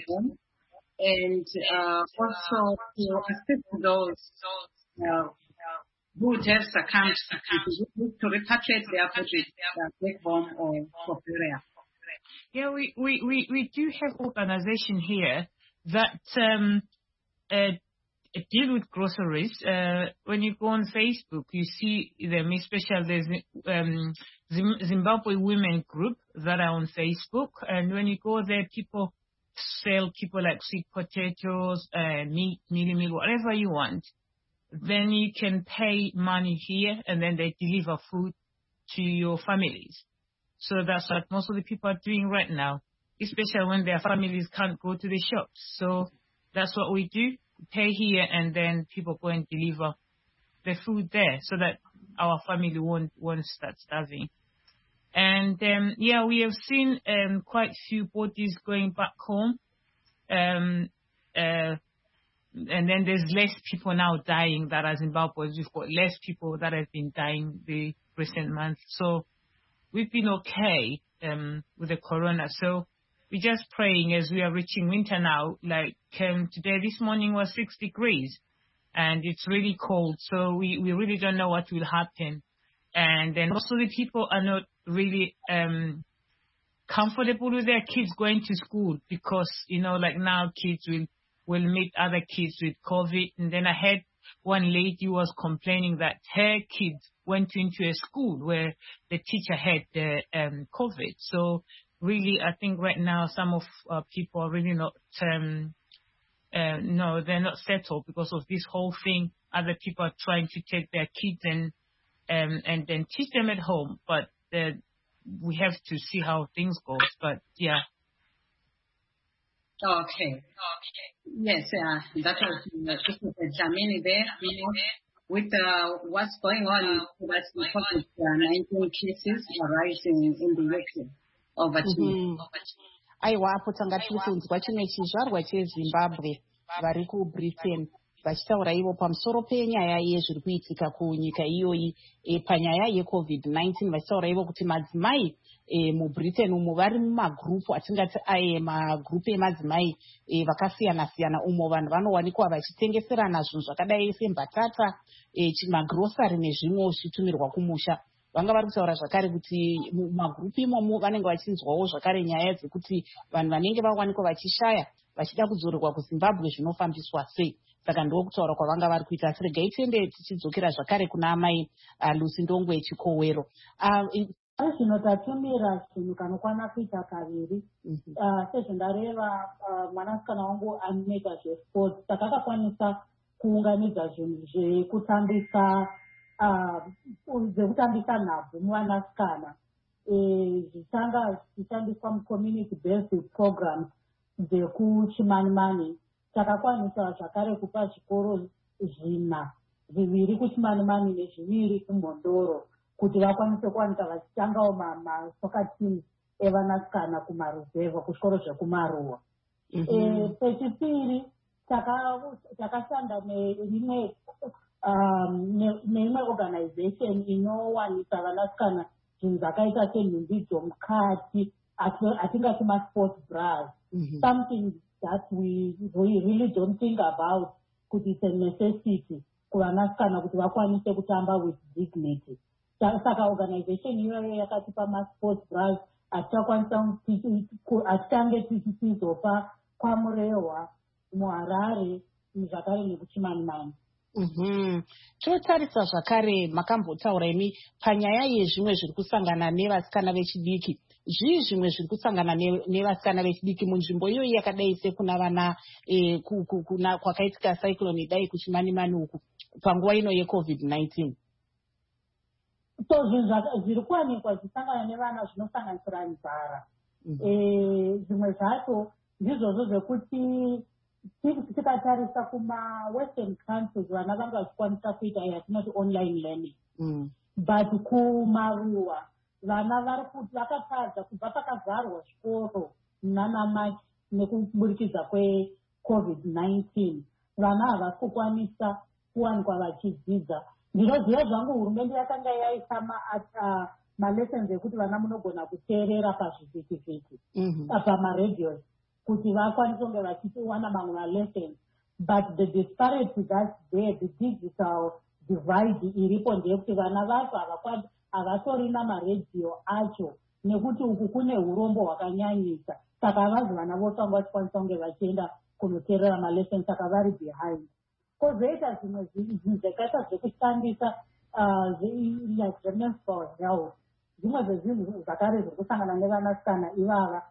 and uh, also to assist those uh, who would have succumbed to repatriate their bodies back home or for burial. Yeah, we, we, we, we do have organization here that um, uh, deal with groceries. Uh, when you go on Facebook, you see them, especially there's um, Zimbabwe Women Group that are on Facebook. And when you go there, people sell people like sweet potatoes, uh, meat, mealy meal, whatever you want. Then you can pay money here and then they deliver food to your families. So that's what most of the people are doing right now, especially when their families can't go to the shops. So that's what we do, pay here and then people go and deliver the food there so that our family won't, won't start starving. And um, yeah, we have seen um, quite few bodies going back home. Um, uh, And then there's less people now dying that are Zimbabweans. We've got less people that have been dying the recent months. So we've been okay um, with the corona. So we're just praying as we are reaching winter now. Like um, today, this morning was six degrees and it's really cold. So we, we really don't know what will happen. And then also the people are not really um, comfortable with their kids going to school because, you know, like now kids will will meet other kids with COVID. And then I heard one lady was complaining that her kids went into a school where the teacher had the um, COVID. So really, I think right now some of uh, people are really not, um, uh, no, they're not settled because of this whole thing. Other people are trying to take their kids and um, and then teach them at home. But uh, we have to see how things go. But yeah. Okay. Okay. Yes, uh, that was uh, Jamini there. You know, with uh, what's going on, that's the COVID nineteen cases arising in the U K. Over to you. Aiwa, apo tanga tiri kunzwa chimwe chizvarwa cheZimbabwe vari kuBritain vachitaura ivo pamusoro penyaya yezviri kuitika kunyika iyoyi e, panyaya yecovid nineteen vachitaura ivo kuti madzimai e, muBritain umo vari mumagrupu atingati aye magrupu emadzimai e, vakasiyana-siyana umo vanhu vanowanikwa vachitengeserana zvinhu zvakadai sembatata e, chimagrosari nezvimwewo zvichitumirwa kumusha. Vanga vari kutaura zvakare kuti mumagrupu imomo vanenge vachinzwawo zvakare nyaya dzekuti vanhu vanenge vawanikwa vachishaya vachida kudzorerwa kuZimbabwe zvinofambiswa sei. Saka ndo kutaura kwavanga vari kuita. Asi regai tiende tichidzokera zvakare kuna amai uh, Lucy Ndongwe Chikowero. Uh, zvino tatumira zvinhu kanokwana kuita kaviri. Sezvendareva mwanasikana wangu anoita zvesports, saka akakwanisa kuunganidza zvinhu zvekutambisa zvekutambisa nhabvu muvanasikana zvichanga zvichitambiswa mucommunity based programs dzekuchimanimani. Takakwanisa zvakare kupa zvikoro zvina, zviviri kuchimanimani nezviviri kumhondoro, kuti vakwanise kuwanika vachitangawo masoka teams evanasikana kumaruzevha kuzvikoro zvekumaruwa. Pechipiri takashanda nerimwe neimwe organization inowanisa vanasikana zvinhu zvakaita senhumbi dzomukati atingati masports bras, something that we, we really don't think about kuti it's a necessity kuvanasikana kuti vakwanise kutamba with dignity. Saka organization iyoyo yakatipa masports bras atichakwanisa atitange tichizopa kwaMurehwa, muHarare zvakare nekuchimanimani. Mhm. Totarisa zvakare makambotaura imi panyaya yezvimwe zviri kusangana nevasikana vechidiki. Zvii zvimwe zviri kusangana nevasikana vechidiki munzvimbo iyoyi yakadai sekuna vana e, kuna kwakaitika cyclone dai kuchimanimani uku panguva ino yecovid nineteen? So zvinhu zviri kuwanikwa zvisangana nevana zvinosanganisira nzara. Zvimwe zvacho ndizvozvo zvekuti tikatarisa kuma-western countries vana vanga vachikwanisa kuita yatinoti online learning. Mm. But kumaruwa vana vakatadza kubva pakavharwa zvikoro muna March nekuburikidza kwecovid nineteen. Vana havasi kukwanisa kuwanikwa vachidzidza. Ndinoziva zvangu hurumende yakanga yaisa malessons ekuti vana munogona kuteerera pazvivhitivhiti pamaradios kuti vakwanise kunge vachiwana mamwe malessons. But the disparity that's there, the digital divide iripo ndeyekuti vana vacho havatorina maredhiyo acho nekuti uku kune urombo hwakanyanyisa. Saka havazi vana vose vanga vachikwanisa kunge vachienda kunoteerera malessons, saka vari behind. Kozoita zvimwe zvinhu zvakaita zvekushandisa zvemenstrual health, zvimwe zvezvinhu zvakare zviri kusangana nevanasikana ivava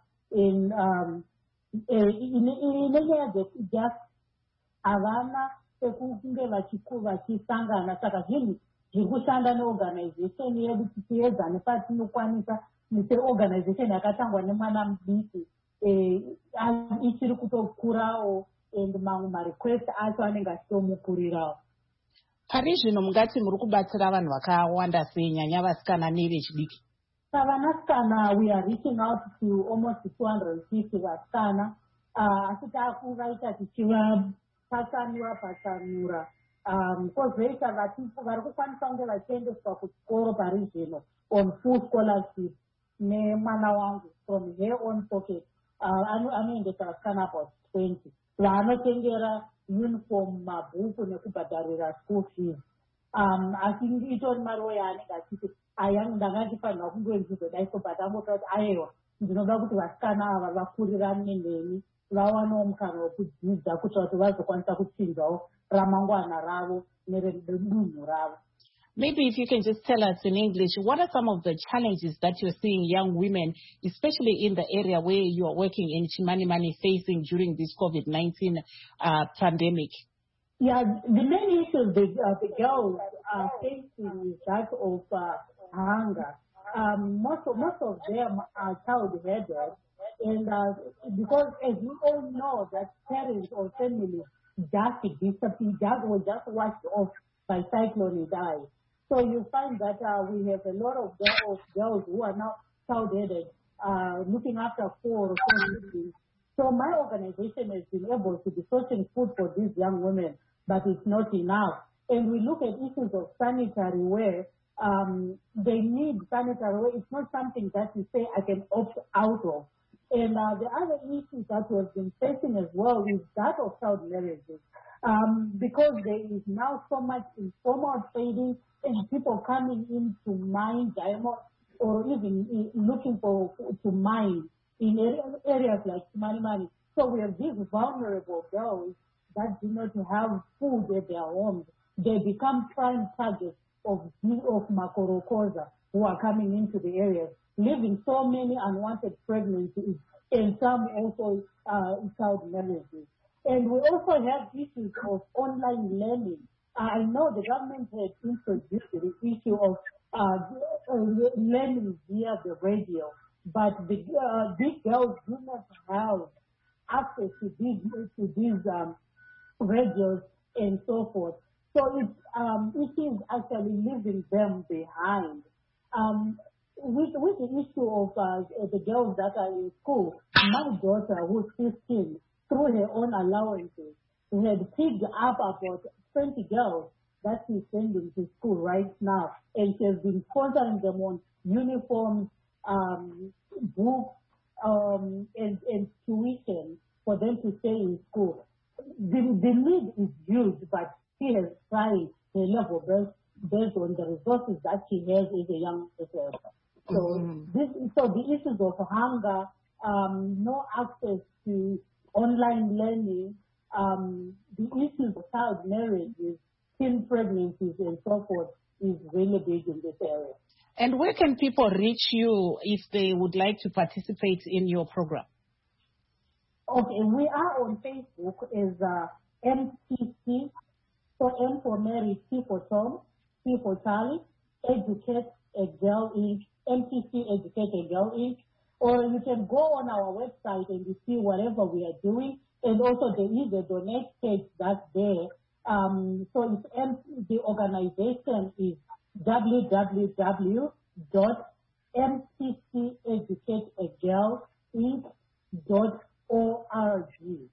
nenyaya dzekujust havana pekunge vachisangana. Saka zvinhu zviri kushanda neorganization yedu tichiedza nepatinokwanisa seorganization yakatangwa nemwana mudiki ichiri kutokurawo and mamwe marequest acho anenge achitomukurirawo. Pari zvino mungati muri kubatsira vanhu vakawanda sei nyanya vasikana nevechidiki? Vanasikana, we are reaching out to almost two hundred fifty vasikana. Asi takuvaita tichivapatsanura patsanura. Kozoita vari kukwanisa kunge vachiendeswa kuchikoro pari zvino on full scholarship nemwana wangu from her own pocket. Anoendesa vasikana about twenty. Vaanotengera uniform, mabhuku nekubhadharira school fees. Asi itori mariwo yaanenge achiti ayangu ndanga ndifanirwa kungoenzizodaiko, but angota kuti aiwa ndinoda kuti vasikana ava vakurirane neni vawanewo mukana wekudzidza kuitira kuti vazokwanisa kuchinjawo ramangwana ravo neredunhu ravo. Maybe if you can just tell us in English, what are some of the challenges that you're seeing young women, especially in the area where you are working in Chimanimani, facing during this COVID nineteen uh, pandemic? Yeah, the main issues the, uh, the girls are facing is that of uh, hunger. Um, most, of, most of them are child-headed, And uh, because as we all know that parents or families just disappeared, just were just washed off by cyclone Idai. So you find that uh, we have a lot of girls, girls who are now child-headed, uh, looking after four or four siblings. So my organization has been able to be sourcing food for these young women, but it's not enough. And we look at issues of sanitary wear. Um, they need sanitary wear. It's not something that you say I can opt out of. And uh, the other issue that we've been facing as well is that of child marriages. Um, because there is now so much informal trading and people coming in to mine diamonds or even looking for to mine in areas like Chimanimani. So we have these vulnerable girls that do not have food at their homes. They become prime targets of, of Makorokoza who are coming into the areas, leaving so many unwanted pregnancies and some also uh, child marriages. And we also have issues of online learning. I know the government has introduced the issue of uh, learning via the radio, but the, uh, these girls do not have access to these, to these um, radios and so forth. So it, um, it is actually leaving them behind. Um, with, with the issue of uh, the girls that are in school, my daughter, who's fifteen, through her own allowances, had picked up about twenty girls that she's sending to school right now. And she has been sponsoring them on uniforms, um, books, um, and, and tuition for them to stay in school. The, the need is huge, but she has tried her level best based on the resources that she has as a young person. So, mm-hmm. this, so the issues of hunger, um, no access to online learning, um, the issues of child marriages, teen pregnancies, and so forth is really big in this area. And where can people reach you if they would like to participate in your program? Okay, we are on Facebook as uh, M T C, so M for Mary, T for Tom, C for Charlie, Educate a Girl Incorporated, M T C Educate a Girl Incorporated. Or you can go on our website and you see whatever we are doing. And also there is a donate page that's there. Um, so it's M- the organization is w w w dot m t c educate a girl inc dot org.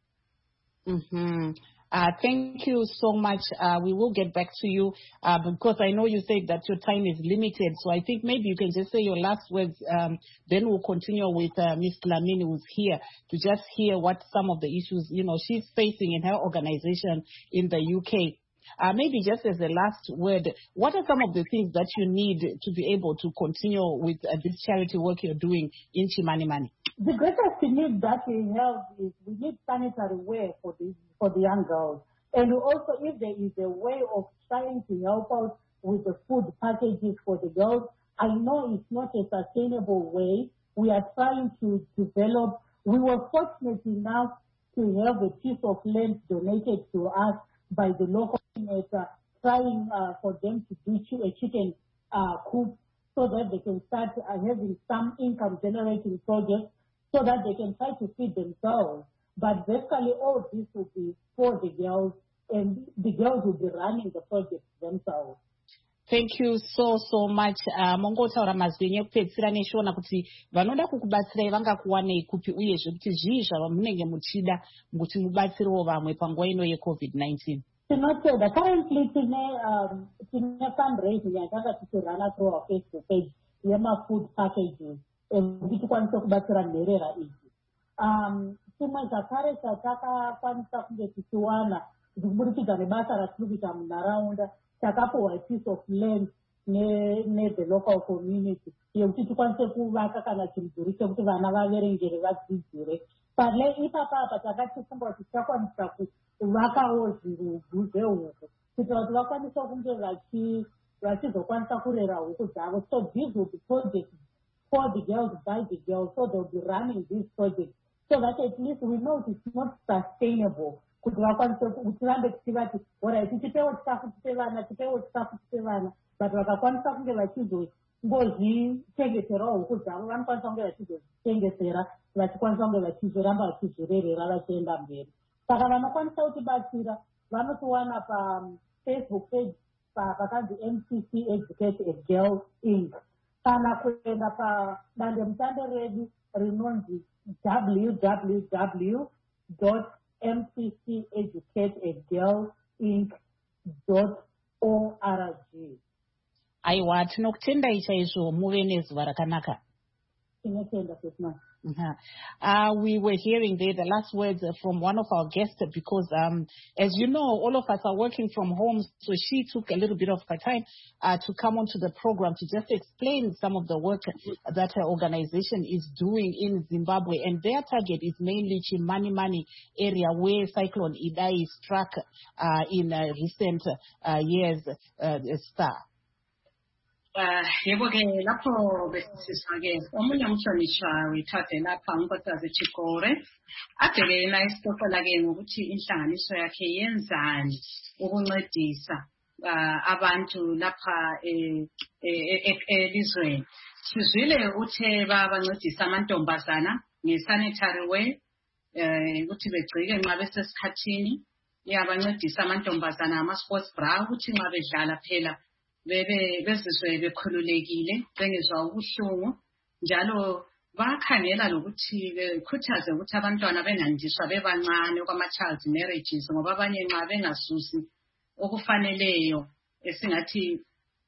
Mm-hmm. Uh, thank you so much. Uh, we will get back to you uh, because I know you said that your time is limited. So I think maybe you can just say your last words. Um, then we'll continue with uh, Miz Dlamini, who's here to just hear what some of the issues, you know, she's facing in her organization in the U K. Uh, maybe just as a last word, what are some of the things that you need to be able to continue with uh, this charity work you're doing in Chimanimani? The greatest need that we have is we need sanitary wear for the, for the young girls. And also if there is a way of trying to help out with the food packages for the girls, I know it's not a sustainable way. We are trying to develop. We were fortunate enough to have a piece of land donated to us by the local uh, trying uh, for them to do a chicken uh, coop so that they can start uh, having some income generating projects so that they can try to feed themselves. But basically all this will be for the girls and the girls will be running the project themselves. Thank you so so much. Mongotaura mazvinye kupedzisira neshona kuti vanoda kukubatsirai vangakuwanei kupi uyezve kuti zvii zvavamunenge muchida kuti mubatsirewo vamwe panguva ino yecovid nineteen. Tinotenda currently tine um tine fundraising yataka tichirana through our Facebook page yema-food packages ekuti tikwanise kubatsira nherera idzi. Um chimwe zvakare chatakakwanisa kunge tichiwana kubudikidza nebasa ratiri kuita munharaunda takapiwa a piece of land ne, ne the local community yekuti tikwanise kuvaka kana chimudhuri chekuti vana vaverengere vadzidzire. Pale ipapa apa takatifunga kuti tichakwanisa kuvakawo zvirugu zvehuku kuitira kuti vakwanise kunge vachizokwanisa kurera huku dzavo. So these will be projects for the girls, by the girls, so they'll be running these projects so that at least we know it's not sustainable. Kuti vakwanise kuti tirambe tichivati alright tipewo chikafu tipe vana tipewo chikafu tipe vana but vakakwanisa kunge vachizongozvichengeterawo huku dzavo vanokwanisa kunge vachizozvichengetera vachikwanisa kunge vachizoramba vachizorerera vachienda mberi. Saka vanokwanisa kutibatsira vanotiwana pafacebook page pakanzi M C C Educate a Girl Incorporated kana kuenda padandemutande redu rinonzi w w w dot m c c educate a girl inc dot org. Aiwa, tinokutendai chaizvo, muve nezuva rakanaka. Tinotenda sesima. Uh, we were hearing there the last words from one of our guests because, um, as you know, all of us are working from home, so she took a little bit of her time uh, to come onto the program to just explain some of the work that her organization is doing in Zimbabwe, and their target is mainly Chimani Mani area where Cyclone Idai struck uh, in uh, recent uh, years. Uh, star. Yebo ke lapho besisizwa ke omunye umhlonishwa wethathe lapha uNkosikazi Chikore abheke yena isitokola ke ngokuthi inhlanganiso yakhe yenzani ukuncedisa abantu lapha elizweni. Sizwile ukuthi babancedisa amantombazana ngesanitary wear ukuthi begcike nxa besesikhathini, yabancedisa amantombazana ama sports bra ukuthi nxa bedlala phela bebe bezizwe bekhululekile bengezwa ubuhlungu, njalo bakhangela lokuthi bekhuthaze ukuthi abantwana bengandiswa bebancane kwama child marriages ngoba abanye nxa bengasusi okufaneleyo esingathi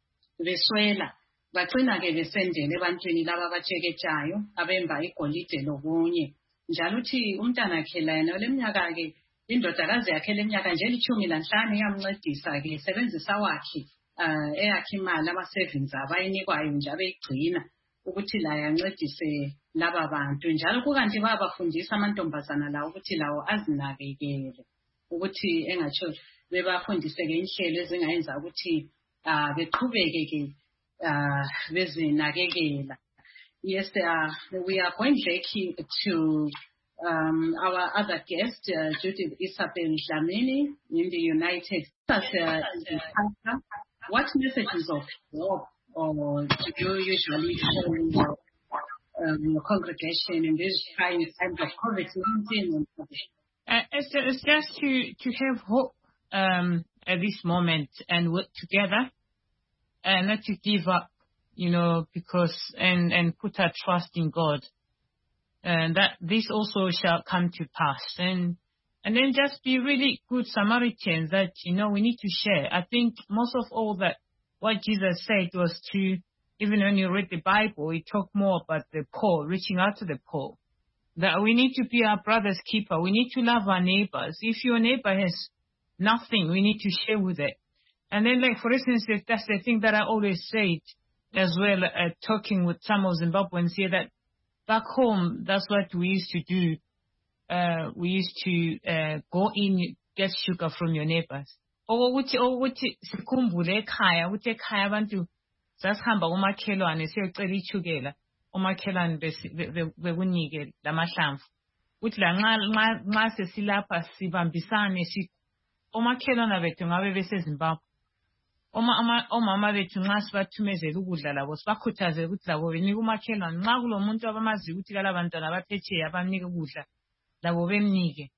beswela bacina ke besendele ebantwini laba abatsheketshayo abemba igolide lokunye. Njalo uthi umntana wakhe lana leminyaka ke indodakazi yakhe leminyaka nje elithumi lanhlanu iyamncedisa ke sebenzisa wakhe Uh, eyakhe imali ama-savings abayinikwayo nje abeyigcina ukuthi la yancedise laba bantu. Njalo kukanti babafundisa amantombazana lawo ukuthi lawo azinakekele, ukuthi engatsho bebafundise-ke inhlelo ezingayenza ukuthi uh, beqhubeke ke uh, bezinakekela. Yes, uh, we are going back to um, our other guest, uh, Judith Isabel Dlamini in the United States. Uh, What messages of hope or do you usually show in your, um, your congregation in this time of COVID nineteen? Uh, it's, it's just to, to have hope um, at this moment and work together and not to give up, you know, because and, and put our trust in God. And that this also shall come to pass. And And then just be really good Samaritans that, you know, we need to share. I think most of all that what Jesus said was to, even when you read the Bible, he talked more about the poor, reaching out to the poor. That we need to be our brother's keeper. We need to love our neighbors. If your neighbor has nothing, we need to share with it. And then, like, for instance, that's the thing that I always say as well, uh, talking with some of Zimbabweans here, that back home, that's what we used to do. Uh, we used to uh, go in, get sugar from your neighbors. Ukuthi ukuthi sikhumbule ekhaya ukuthi ekhaya abantu sasihamba umakhelwane siyocela ichukela umakhelwane bekunike lamahlamvu uthi la nxa nxa sesilapha sibambisane si umakhelwane bethu ngabe beseZimbabwe oma omama bethu nxa sibathumezela ukudla labo sibakhuthaze ukuthi labo benika umakhelwane nxa kulomuntu abamazi ukuthi kalabantwana abaphetsheya abanike ukudla labo bemnike.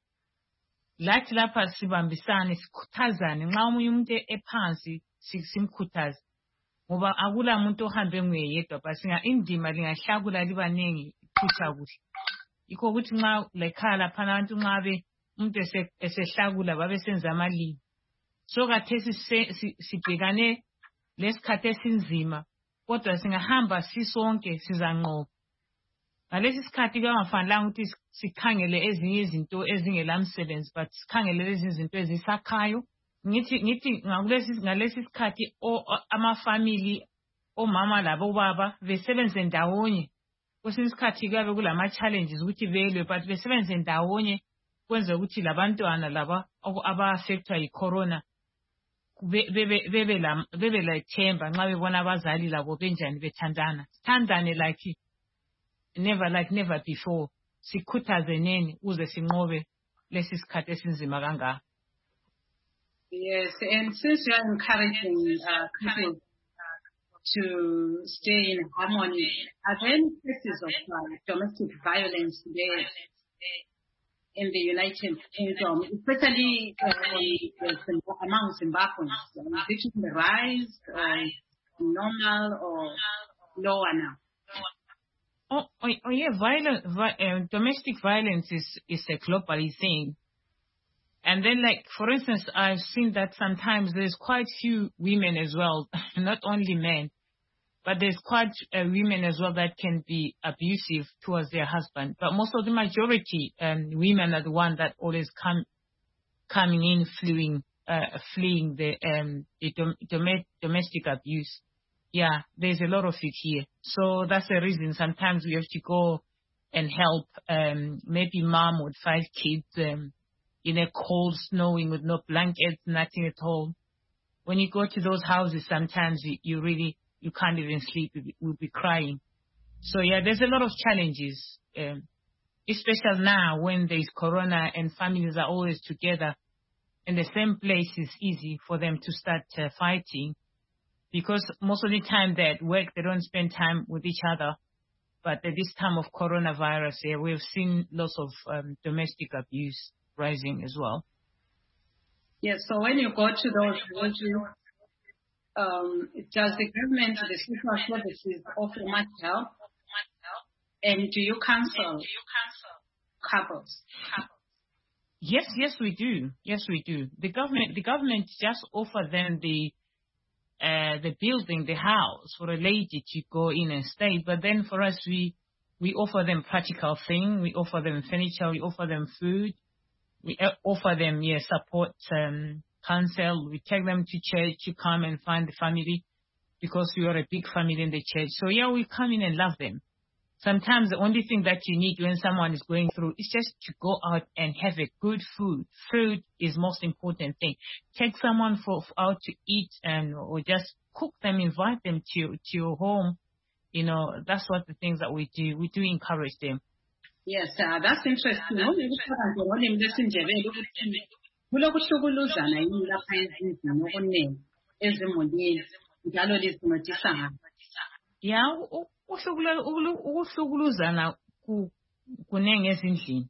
Lathi lapha sibambisane sikhuthazane nxa umunye umuntu ephansi simkhuthaze ngoba akula umuntu ohambe nguye yedwa basinga indima lingahlakula libanengi iphutha kuhle. Yikho ukuthi nxa lekhaya lapha abantu nxa be umuntu esehlakula babe senza amalini. So kathesi sibhekane lesikhathi esinzima kodwa singahamba sisonke sizanqoba. Ngalesi sikhathi kungafanelanga ukuthi sikhangele ezinye izinto ezingelamsebenzi but sikhangele lezi izinto ezisakhayo. Ngithi ngithi ngakulesi ngalesi sikhathi ama-family omama labo baba besebenze ndawonye. Kwesinye isikhathi kuyabe kulama challenges ukuthi belwe but besebenze ndawonye kwenza ukuthi labantwana laba aba-affectwa yi-corona bebe bebe la bebe la themba nxa bebona abazali labo benjani bethandana. Thandane like never like never before. Sikhuthazeneni uze sinqobe lesi sikhathi esinzima kangaka. Yes, and since you are encouraging uh, people to stay in harmony. Are there any cases of uh, domestic violence there in the United Kingdom, especially uh, among Zimbabweans? Is it on the rise, or normal, or lower now? Oh, oh, oh yeah, violent, vi- uh, domestic violence is, is a global thing. And then, like, for instance, I've seen that sometimes there's quite few women as well, not only men, but there's quite uh, women as well that can be abusive towards their husband. But most of the majority, um, women are the ones that always come coming in, fleeing, uh, fleeing the, um, the dom- dom- domestic abuse. Yeah, there's a lot of it here. So that's the reason sometimes we have to go and help, um, maybe mom with five kids, um, in a cold, snowing with no blankets, nothing at all. When you go to those houses, sometimes you, you really, you can't even sleep. You'll be crying. So yeah, there's a lot of challenges, um, especially now when there's corona and families are always together in the same place. It's easy for them to start uh, fighting, because most of the time they're at work, they don't spend time with each other. But at this time of coronavirus, yeah, we've seen lots of um, domestic abuse rising as well. Yes, so when you go to those villages, um, does the government, the social services offer much help? And do you counsel couples? Yes, yes, we do. Yes, we do. The government, the government just offer them the uh, the building, the house for a lady to go in and stay. But then for us, we we offer them practical things. We offer them furniture. We offer them food. We offer them, yeah, support, um, counsel. We take them to church to come and find the family, because we are a big family in the church. So yeah, we come in and love them. Sometimes the only thing that you need when someone is going through is just to go out and have a good food. Food is most important thing. Take someone for, for out to eat, and or just cook them, invite them to to your home. You know, that's what the things that we do. We do encourage them. Yes, uh, that's interesting. Ngolimi lwesiNdebele ukuthi kulokuhlukuluzana yini lapha ezindlini okuningi ezimulini njalo lizincedisa ngani? Yeah, ukuhlukuluzana kunenge ezindlini.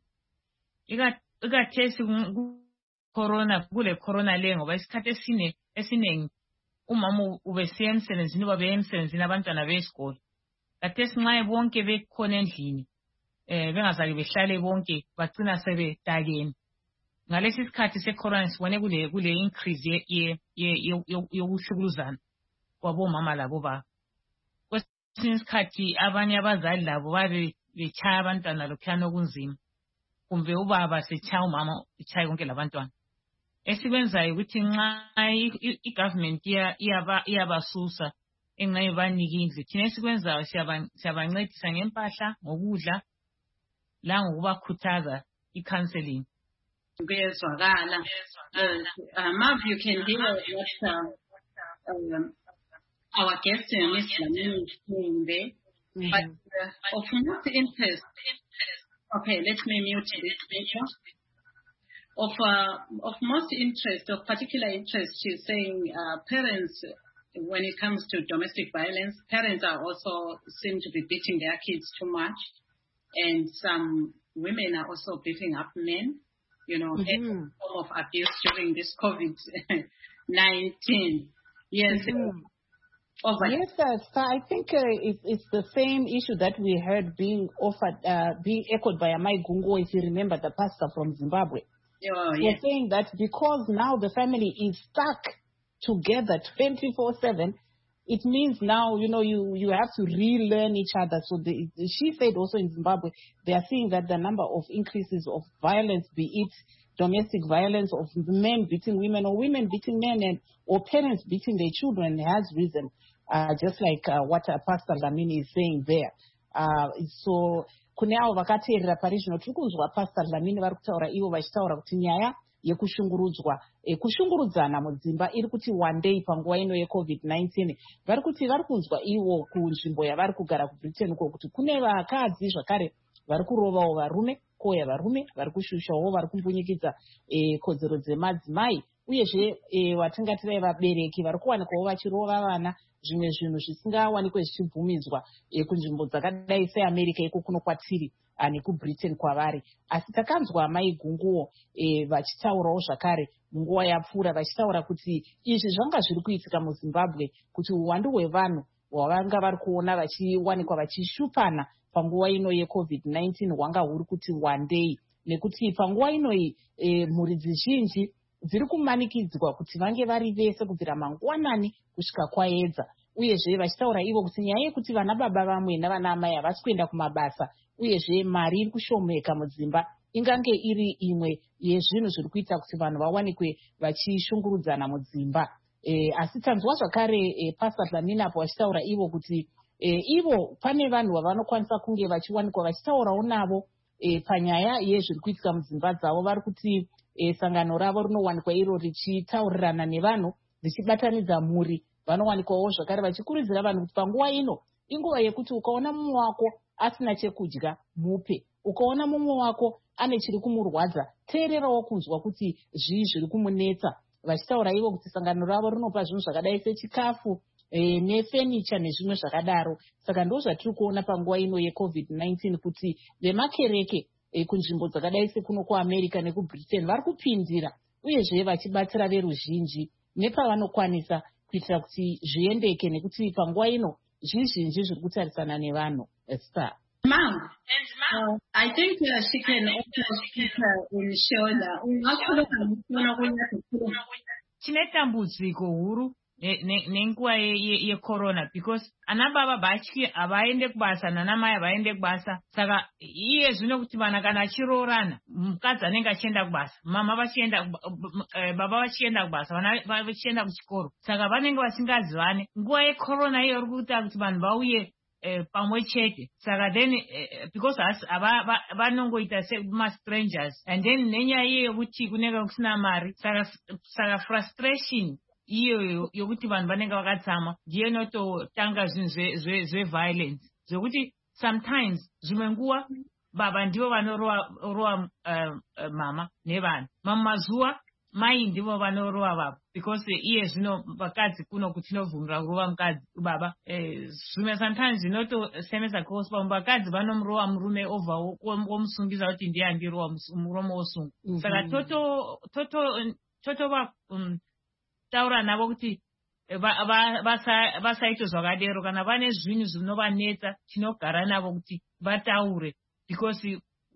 Ikathesi corona, kule corona le ngoba isikhathi esine esiningi umama ubesiya emsebenzini babe emsebenzini abantwana besikole. Kathesi nxa bonke bekhona endlini, eh bengazali behlale bonke bagcina sebedakeni. Ngalesi sikhathi secorona sibone kule kule increase ye ye yokuhlukuluzana kwabomama labo ba. Kwesinye isikhathi abanye abazali labo babe bechaya abantwana lokhuyana okunzima. Kumbe ubaba sechaya umama echaya konke labantwana. Esikwenzayo ukuthi nxa i-government iyaba iyabasusa enxa ibanike indlu, thina esikwenzayo siyabancedisa ngempahla, ngokudla, la ngokubakhuthaza i-counseling. Kuyezwakala. Uh, Mav, you can hear what uh, um, our guest, Miss Dlamini, is saying there. Mm-hmm. But uh, of most interest, okay, let me mute this later. Of uh, of most interest, of particular interest, she's saying uh, parents, when it comes to domestic violence, parents are also seem to be beating their kids too much, and some women are also beating up men, you know, mm-hmm. a form of abuse during this COVID nineteen. Yes. Mm-hmm. Oh, yes, sir. So I think uh, it, it's the same issue that we heard being offered, uh, being echoed by Amai Gungo, if you remember, the pastor from Zimbabwe. Oh, We're yes. saying that because now the family is stuck together twenty-four seven, it means now, you know, you, you have to relearn each other. So the, she said also in Zimbabwe, they are seeing that the number of increases of violence, be it domestic violence of men beating women or women beating men and or parents beating their children has risen, uh, just like uh, what uh, Pastor Dlamini is saying there. Uh, so kune avo vakateerera pari zvino tiri kunzwa Pastor Dlamini vari kutaura ivo vachitaura kuti nyaya yekushungurudzwa e, kushungurudzana mudzimba iri kuti one day panguva ino yecovid nineteen vari kuti vari kunzwa ivo kunzvimbo yavari kugara kubritain uko kuti kune vakadzi zvakare vari kurovawo varume koya varume vari kushushawo vari kumbunyikidza e, kodzero dzemadzimai uyezve e, watingatirai vabereki vari kuwanikwawo vachirova vana zvimwe zvinhu zvisingawanikwe zvichibvumidzwa e, kunzvimbo dzakadai seamerica iko kuno kwatiri nekubritain kwavari. Asi takanzwa mai Gunguwo e, vachitaurawo zvakare munguva yapfuura vachitaura kuti izvi zvanga zviri kuitika muZimbabwe, kuti uwandu hwevanhu hwavanga vari kuona vachiwanikwa vachishupana panguva ino yecovid nineteen hwanga huri kuti wandei, nekuti panguva inoyi e, mhuri dzizhinji dziri kumanikidzwa kuti vange vari vese kubvira mangwanani kusvika kwaedza, uyezve vachitaura ivo kuti nyaya yekuti vana baba vamwe navana amai havasi kuenda kumabasa, uyezve mari iri kushomeka mudzimba ingange iri imwe yezvinhu zviri kuita kuti vanhu vawanikwe vachishungurudzana mudzimba. E, asi tanzwa zvakare e, Pastor Dlamini apo vachitaura ivo kuti e, ivo pane vanhu vavanokwanisa kunge vachiwanikwa vachitaurawo navo e, panyaya yezviri kuitika mudzimba dzavo. Vari kuti e, sangano ravo rinowanikwa iro richitaurirana nevanhu richibatanidza mhuri. Vanowanikwawo zvakare vachikurudzira vanhu kuti panguva ino inguva yekuti ukaona mumwe wako asina chekudya mupe, ukaona mumwe wako ane chiri kumurwadza teererawo kunzwa kuti zvii zviri kumunetsa. Vachitaura ivo kuti sangano ravo rinopa zvinhu zvakadai sechikafu e, nefenicha nezvimwe zvakadaro. Saka ndo zvatiri kuona panguva ino yecovid nineteen kuti vemakereke e, kunzvimbo dzakadai sekuno kuamerica nekubritain vari kupindira uyezve vachibatsira veruzhinji nepavanokwanisa kuitira kuti zviendeke, nekuti panguva ino zvizhinji zviri kutarisana nevanhu. Esther. Mom, uh, I think uh, she can also speak uh, in shoulder. Chine tambudziko huru nenguva yecorona because ana baba batyi havaende kubasa nana mai havaende kubasa. Saka iye zvino kuti vana kana achiroorana mukadzi anenge achienda kubasa, mama vachienda baba vachienda kubasa, vana vachienda kuchikoro, saka vanenge vasingazivane. Nguva yecorona iyo iri kuita kuti vanhu vauye Uh, pamwe chete. Saka then uh, because vanongoita sema-strangers, and then nenyaya iyo yokuti kunenge kusina mari, saka saka frustration iyo yokuti vanhu vanenge vakatsama ndiyo inototanga zvinhu zveviolence zvokuti sometimes zvimwe nguva baba ndivo vanorowa uh, uh, mama nevana, mamwe mazuva mai ndivo vanorowa baba, because iye zvino vakadzi kuno kuti tinovhumira kurova mukadzi baba zvimwe sometimes zvinotosemesa cause pamwe vakadzi vanomurova murume obva womusungisa kuti ndiye andirova muromo wosungu. Saka totova taura navo kuti vasaite zvakadero. Kana vane zvinhu zvinovanetsa tinogara navo kuti vataure, because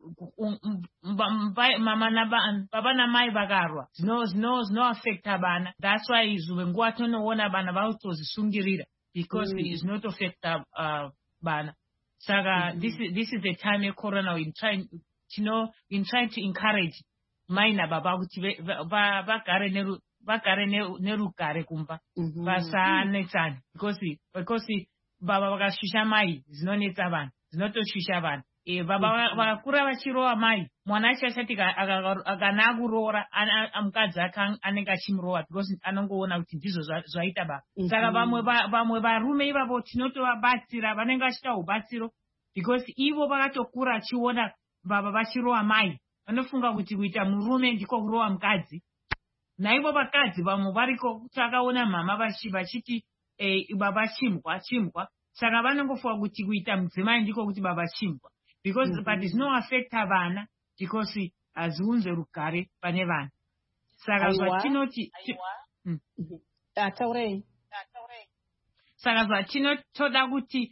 baba namai vakarwa zvinoaffecta vana. That's why zvimwe nguva tonoona vana vautozvisungirira because zvinotofecta vana. Saka this is the time yecorona we trying to encourage mai nababa kuti vagare nerugare kumba vasanetsana, because baba vakashusha mai zvinonetsa vanhu, zvinotoshusha vanhu. E, baba vakura vachirova mai, mwana acho achati kana akuroora mukadzi anenge achimurova because anongoona kuti ndizvo zvaita baba. Saka vamwe varume ivavo tinotovabatsira, vanenge vachita ubatsiro because ivo vakatokura achiona baba vachirova mai, vanofunga kuti kuita murume ndiko kurova mukadzi. Naivo vakadzi vamwe variko takaona mama vachiti baba chimbwa chimbwa, saka vanongofunga kuti kuita mudzimai ndiko kuti baba chimbwa. Because mm-hmm. But zvinoaffecta vana because hazviunze rugare pane vana. Saka zvatinoti ataurei saka zvatinotoda kuti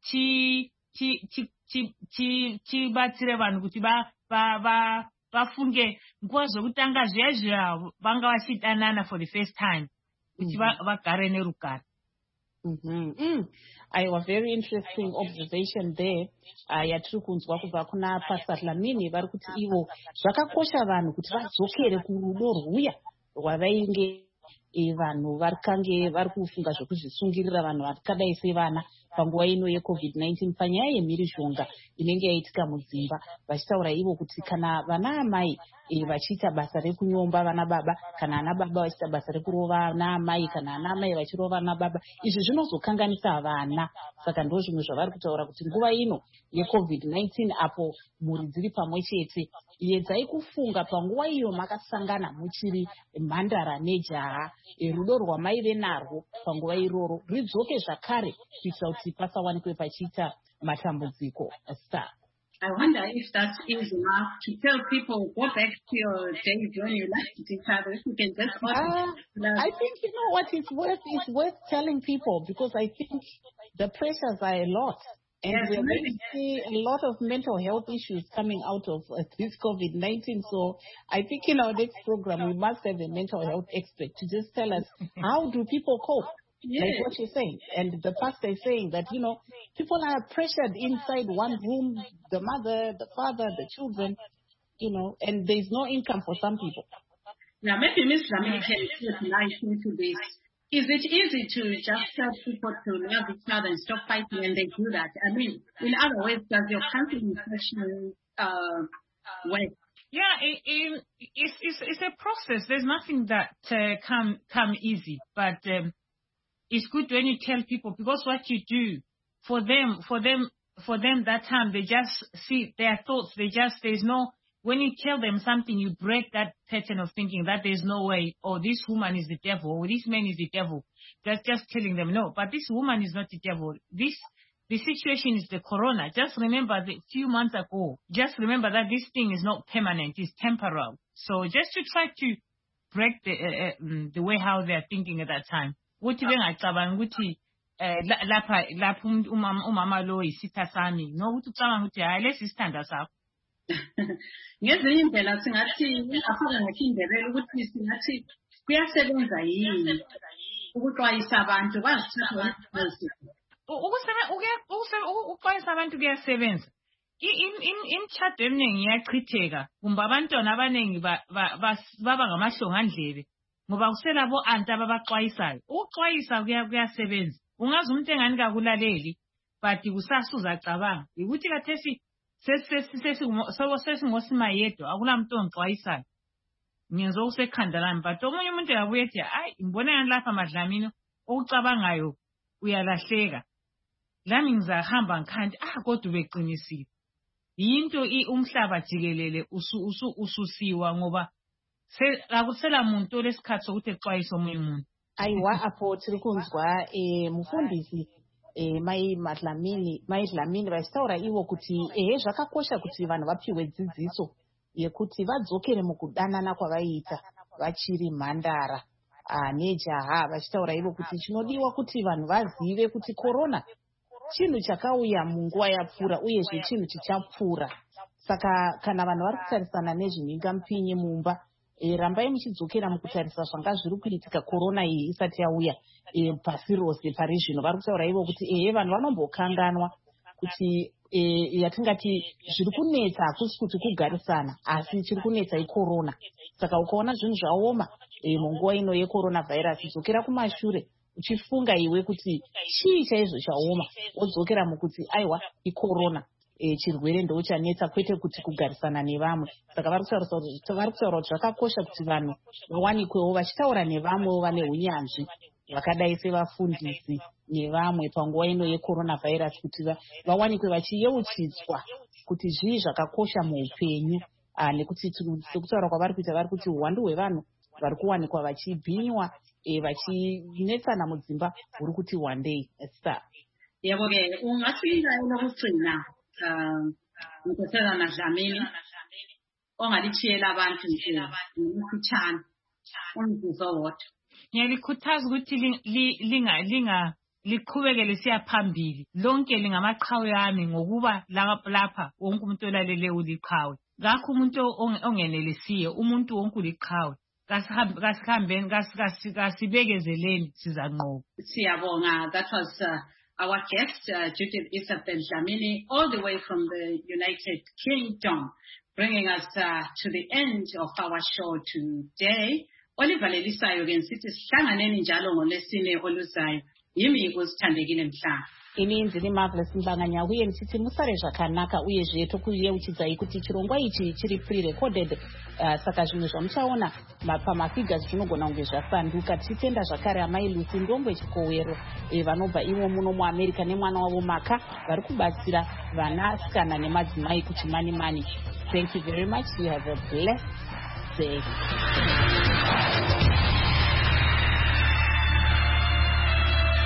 tibatsire vanhu kuti vafunge nguva zvokutanga zviya zviya vanga vachidanana for the first time kuti vagare nerugare. Mm-hmm. Aiwa, very interesting observation there. Uh, yatiri kunzwa kubva kuna Pastor Dlamini vari kuti ivo zvakakosha vanhu kuti vadzokere kurudo rwuya rwavainge e, vanhu varikange vari kufunga zvekuzvisungirira vanhu vakadai sevana. panguva ino yecovid nineteen panyaya yemhirizhonga inenge yaitika mudzimba, vachitaura ivo kuti kana vana amai e, vachiita basa rekunyomba vana baba, kana ana baba vachiita basa rekurova ana amai, kana ana amai vachirova ana baba, izvi zvinozokanganisa vana. Saka ndo zvimwe zvavari kutaura kuti nguva ino yecovid nineteen apo mhuri dziri pamwe chete, edzai kufunga panguva iyo makasangana muchiri mhandara nejaha, e, rudo rwamaive narwo panguva iroro ridzoke zvakare kuitira kuti pasawanikwe pachiita matambudziko. Star. I wonder if that's easy enough to tell people, go back to your days when you liked each other. If you can just uh, I think, you know what, it's worth, it's worth telling people, because I think the pressures are a lot. And yes, we're going to see a lot of mental health issues coming out of uh, this COVID nineteen. So I think in our next program, we must have a mental health expert to just tell us, how do people cope? Yes. Like what you're saying. And the pastor is saying that, you know, people are pressured inside one room, the mother, the father, the children, you know, and there's no income for some people. Now, maybe Miz Lamini can put light into this. Is it easy to just tell people to love each other and stop fighting when they do that? I mean, in other ways, does your counseling session uh, work? Yeah, it, it, it's, it's, it's a process. There's nothing that uh, come, come easy, but um, it's good when you tell people, because what you do for them, for them, for them that time, they just see their thoughts. They just, there's no, when you tell them something, you break that pattern of thinking that there's no way, or this woman is the devil, or this man is the devil. That's just telling them, no, but this woman is not the devil. This, the situation is the corona. Just remember that a few months ago, just remember that this thing is not permanent, it's temporal. So just to try to break the, uh, uh, the way how they're thinking at that time. Ukuthi bengacabangi ukuthi lapha lapha umama umama lo isitha sami, no ukuthi ucabanga ukuthi hayi lesi sithanda sakho. Ngezinye indlela singathi afika ngakindebele ukuthi singathi kuyasebenza yini ukuxwayisa abantu bazithatha ukusebenza ukuxwayisa abantu kuyasebenza. Imitshato eminingi iyachitheka kumbe abantwana abaningi baba ngamahlongandlebe ngoba kuselabo anti ababaxwayisayo. Ukuxwayisa kuyasebenza. Ungazi umuntu engani kakulaleli but kusasuza acabanga ukuthi kathesi sesingosima yedwa akulamuntu ongixwayisayo. Ngenza ukusekhanda lami but omunye umuntu yabuye ethi hayi ngibona ngani lapha madlamini okucabangayo uyalahleka. Lami ngizahamba ngikhandi ah kodwa ubeqinisile. Yinto umhlaba jikelele ususiwa ngoba akusela muntu lesikhathi sokuthi exwayise omunye umuntu. Aiwa apho tiri kunzwa mufundisi mai Madlamini mai Dlamini vachitaura ivo kuti ehe zvakakosha kuti vanhu vapiwe dzidziso yekuti vadzokere mukudanana kwavaiita vachiri mhandara nejaha. Vachitaura ivo kuti chinodiwa kuti vanhu vazive kuti korona chinhu chakauya munguva yapfuura uyezve chinhu chichapfuura. Saka kana vanhu vari kutarisana nezvinhingamupinyi mumba, E, rambai muchidzokera mukutarisa zvanga zviri kuitika korona iyi isati yauya e, pasi rose pari zvino. Vari kutaura ivo kuti ehe vanhu vanombokanganwa kuti e, yatingati zviri kunetsa hakusi kuti kugarisana asi chiri kunetsa ikorona. Saka ukaona zvinhu zvaoma e, munguva ino yekorona vhairasi, dzokera kumashure uchifunga iwe kuti chii chaizvo chaoma, wodzokera mukuti aiwa ikorona. E, chirwere ndo chanetsa kwete kuti kugarisana nevamwe. Saka vari kutaura kuti zvakakosha kuti vanhu vawanikwewo vachitaura nevamwewo vane unyanzvi vakadai sevafundisi nevamwe panguva ino yekorona vhairasi kuti vawanikwe vachiyeuchidzwa kuti zvii zvakakosha muupenyu. Nekuti sekutaura kwavari kuita vari kuti uwandu hwevanhu vari kuwanikwa vachibhinywa e, vachinetsana mudzimba huri kuti wandei. Star. Yebo ke ungashinga lokugcina ngikuthetha naDlamini ongalitshiyela abantu nje ngomfutshane umvuzo wodwa. Ngiyalikhuthaza ukuthi linga linga liqhubekele siya phambili. Lonke lingamaqhawe yami ngokuba lapha wonke umuntu olalele uliqhawe. Ngakho umuntu ongenelisiye umuntu wonke uliqhawe. Kasihambeni kasibekezeleni sizanqoba. Siyabonga. That was uh, our guest, uh, Judith Isabel Dlamini, all the way from the United Kingdom, bringing us uh, to the end of our show today. olivalelisayo ke nisithi sihlanganeni njalo ngolesine oluzayo. Yimi uzithandekile Mhlanga. Ininzi limarvelous Mbanganya uye nisithi musare zvakanaka uyezve tokuyeuchidzai kuti chirongwa ichi chiri pre-recorded, uh, saka zvimwe zvamuchaona pamafigures zvinogona kunge zvasanduka. Tichitenda zvakare amai Lucy Ndombwe Chikowero e, vanobva ivo muno muAmerica nemwana wavo Maka vari kubatsira vanasikana nemadzimai kuti mani mani. Thank you very much. You have a blessed day.